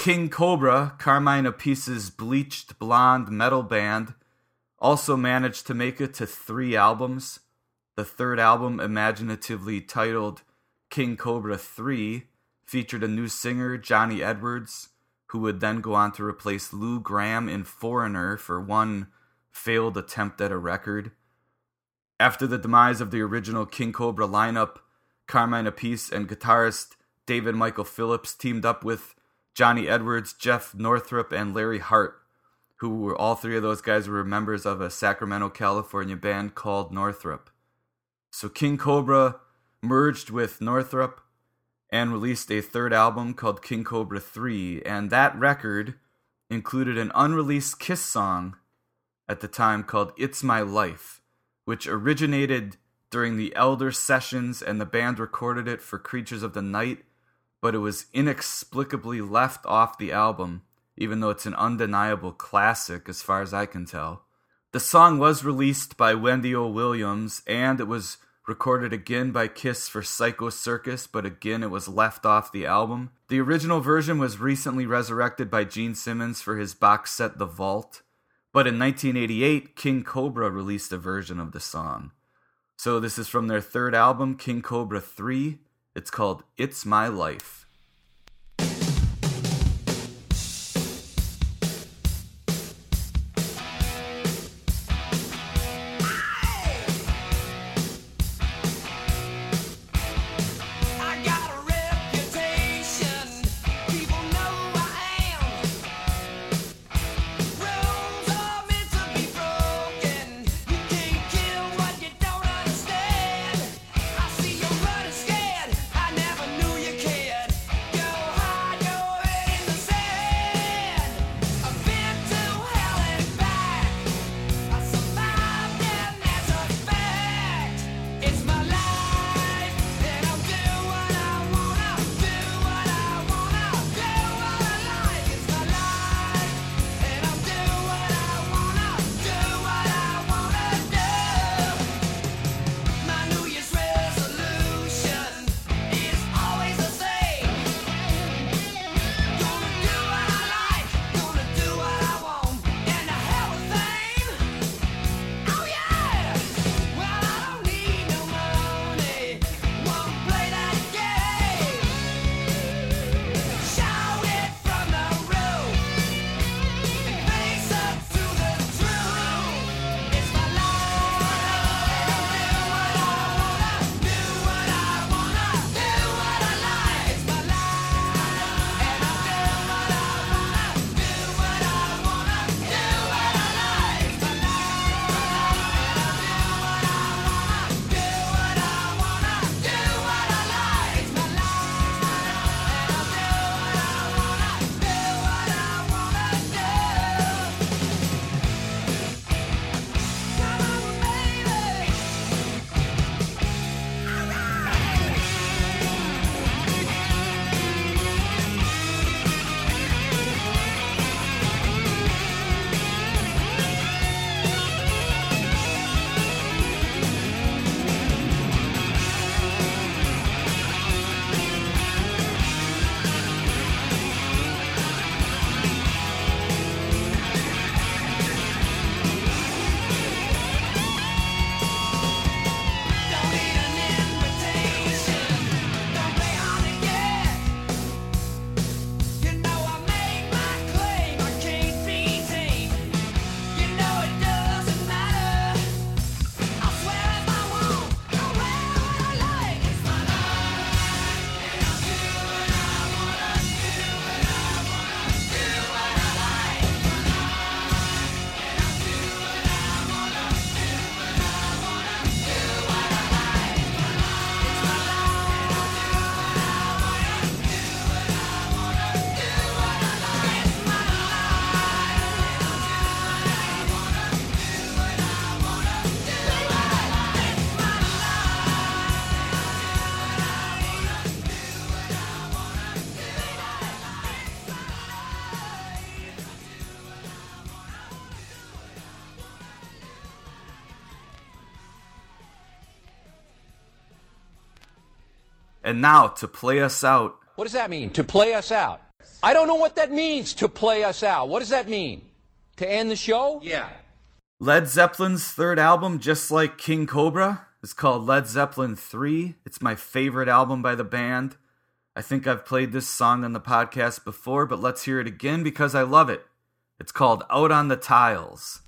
Speaker 1: King Cobra, Carmine Apice's bleached blonde metal band, also managed to make it to three albums. The third album, imaginatively titled King Cobra three, featured a new singer, Johnny Edwards, who would then go on to replace Lou Gramm in Foreigner for one failed attempt at a record. After the demise of the original King Cobra lineup, Carmine Apice and guitarist David Michael Phillips teamed up with Johnny Edwards, Jeff Northrop, and Larry Hart, who were all three of those guys were members of a Sacramento, California band called Northrop. So King Cobra merged with Northrop and released a third album called King Cobra three, and that record included an unreleased Kiss song at the time called It's My Life, which originated during the Elder Sessions, and the band recorded it for Creatures of the Night, but it was inexplicably left off the album, even though it's an undeniable classic as far as I can tell. The song was released by Wendy O. Williams, and it was recorded again by Kiss for Psycho Circus, but again it was left off the album. The original version was recently resurrected by Gene Simmons for his box set The Vault, but in nineteen eighty-eight, King Cobra released a version of the song. So this is from their third album, King Cobra three. It's called It's My Life.
Speaker 2: I got a reputation. People know who I am. Rules are meant to be broken. You can't kill what you don't understand. I see you running scared. I never knew you cared. Go hide your head in the sand. I've been to hell and back. I survived and that's a fact. It's my life, and I'll do what I wanna, do what I wanna, do what I like. It's my life, and I'll do what I wanna, do what I wanna do. My New Year's resolution is always the same. Gonna do what I like, gonna do what I want, and the hell with fame. Oh yeah! Well, I don't need no money. Won't play that game. Shout it from the roof and face up to the truth. It's my life, and I'll do what I wanna, do what I wanna, do what I like. It's my life, and I'll do what I wanna, do what I wanna, do what I like. It's my life, and I'll do what I wanna, do what I wanna, do what I like. It's my life, and I'll do what I wanna, do what I wanna do. Come on, baby. Don't need an invitation. Don't play hard to get. You know I make my claim. I can't be tamed. You know it doesn't matter. I swear if I want, I'll wear what I like. It's my life, and I'll do what I wanna, do what I wanna, do what I like. It's my life, and I'll do what I wanna, do what I wanna, do what I like. It's my life, and I'll do what I wanna, do what I wanna, do what I like. It's my life, and I'll do what I wanna, do what I wanna, do what I like. It's my
Speaker 1: And now, to play us out,
Speaker 8: What does that mean, to play us out? I don't know what that means, to play us out. What does that mean? To end the show?
Speaker 9: Yeah.
Speaker 1: Led Zeppelin's third album, just like King Cobra, is called Led Zeppelin three. It's my favorite album by the band. I think I've played this song on the podcast before, but let's hear it again because I love it. It's called Out on the Tiles.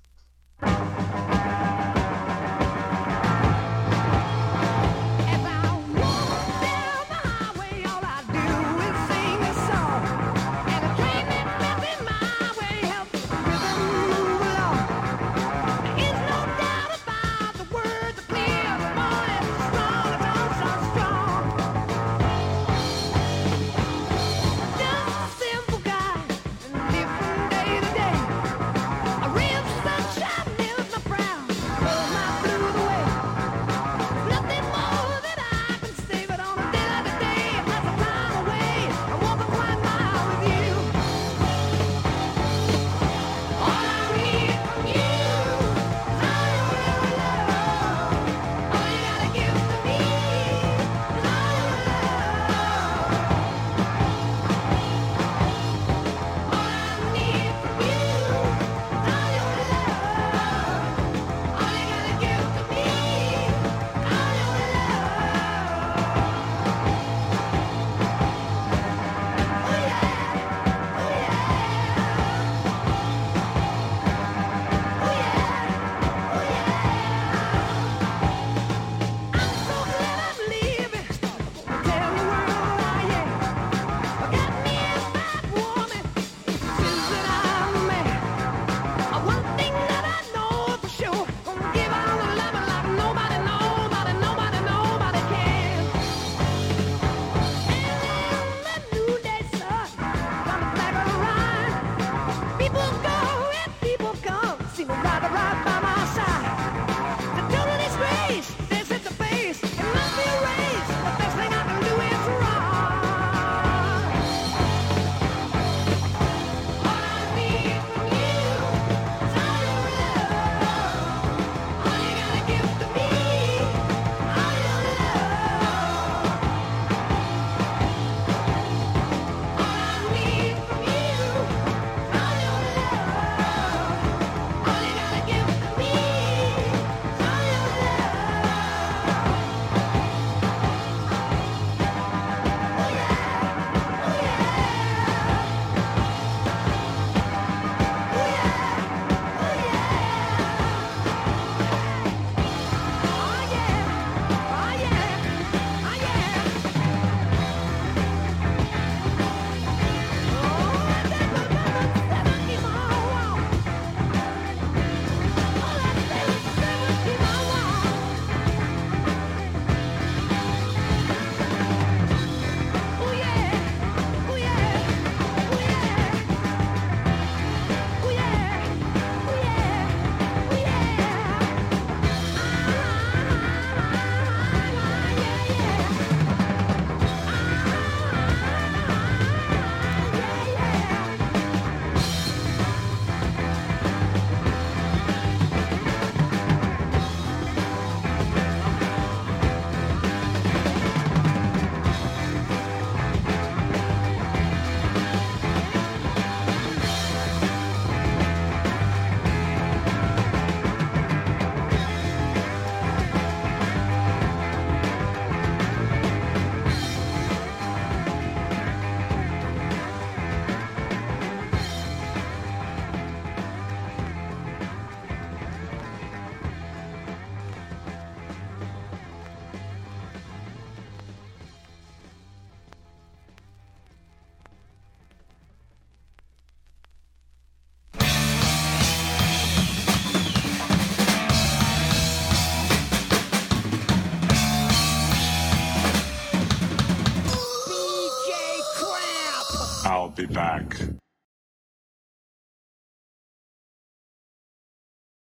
Speaker 10: I'll be back.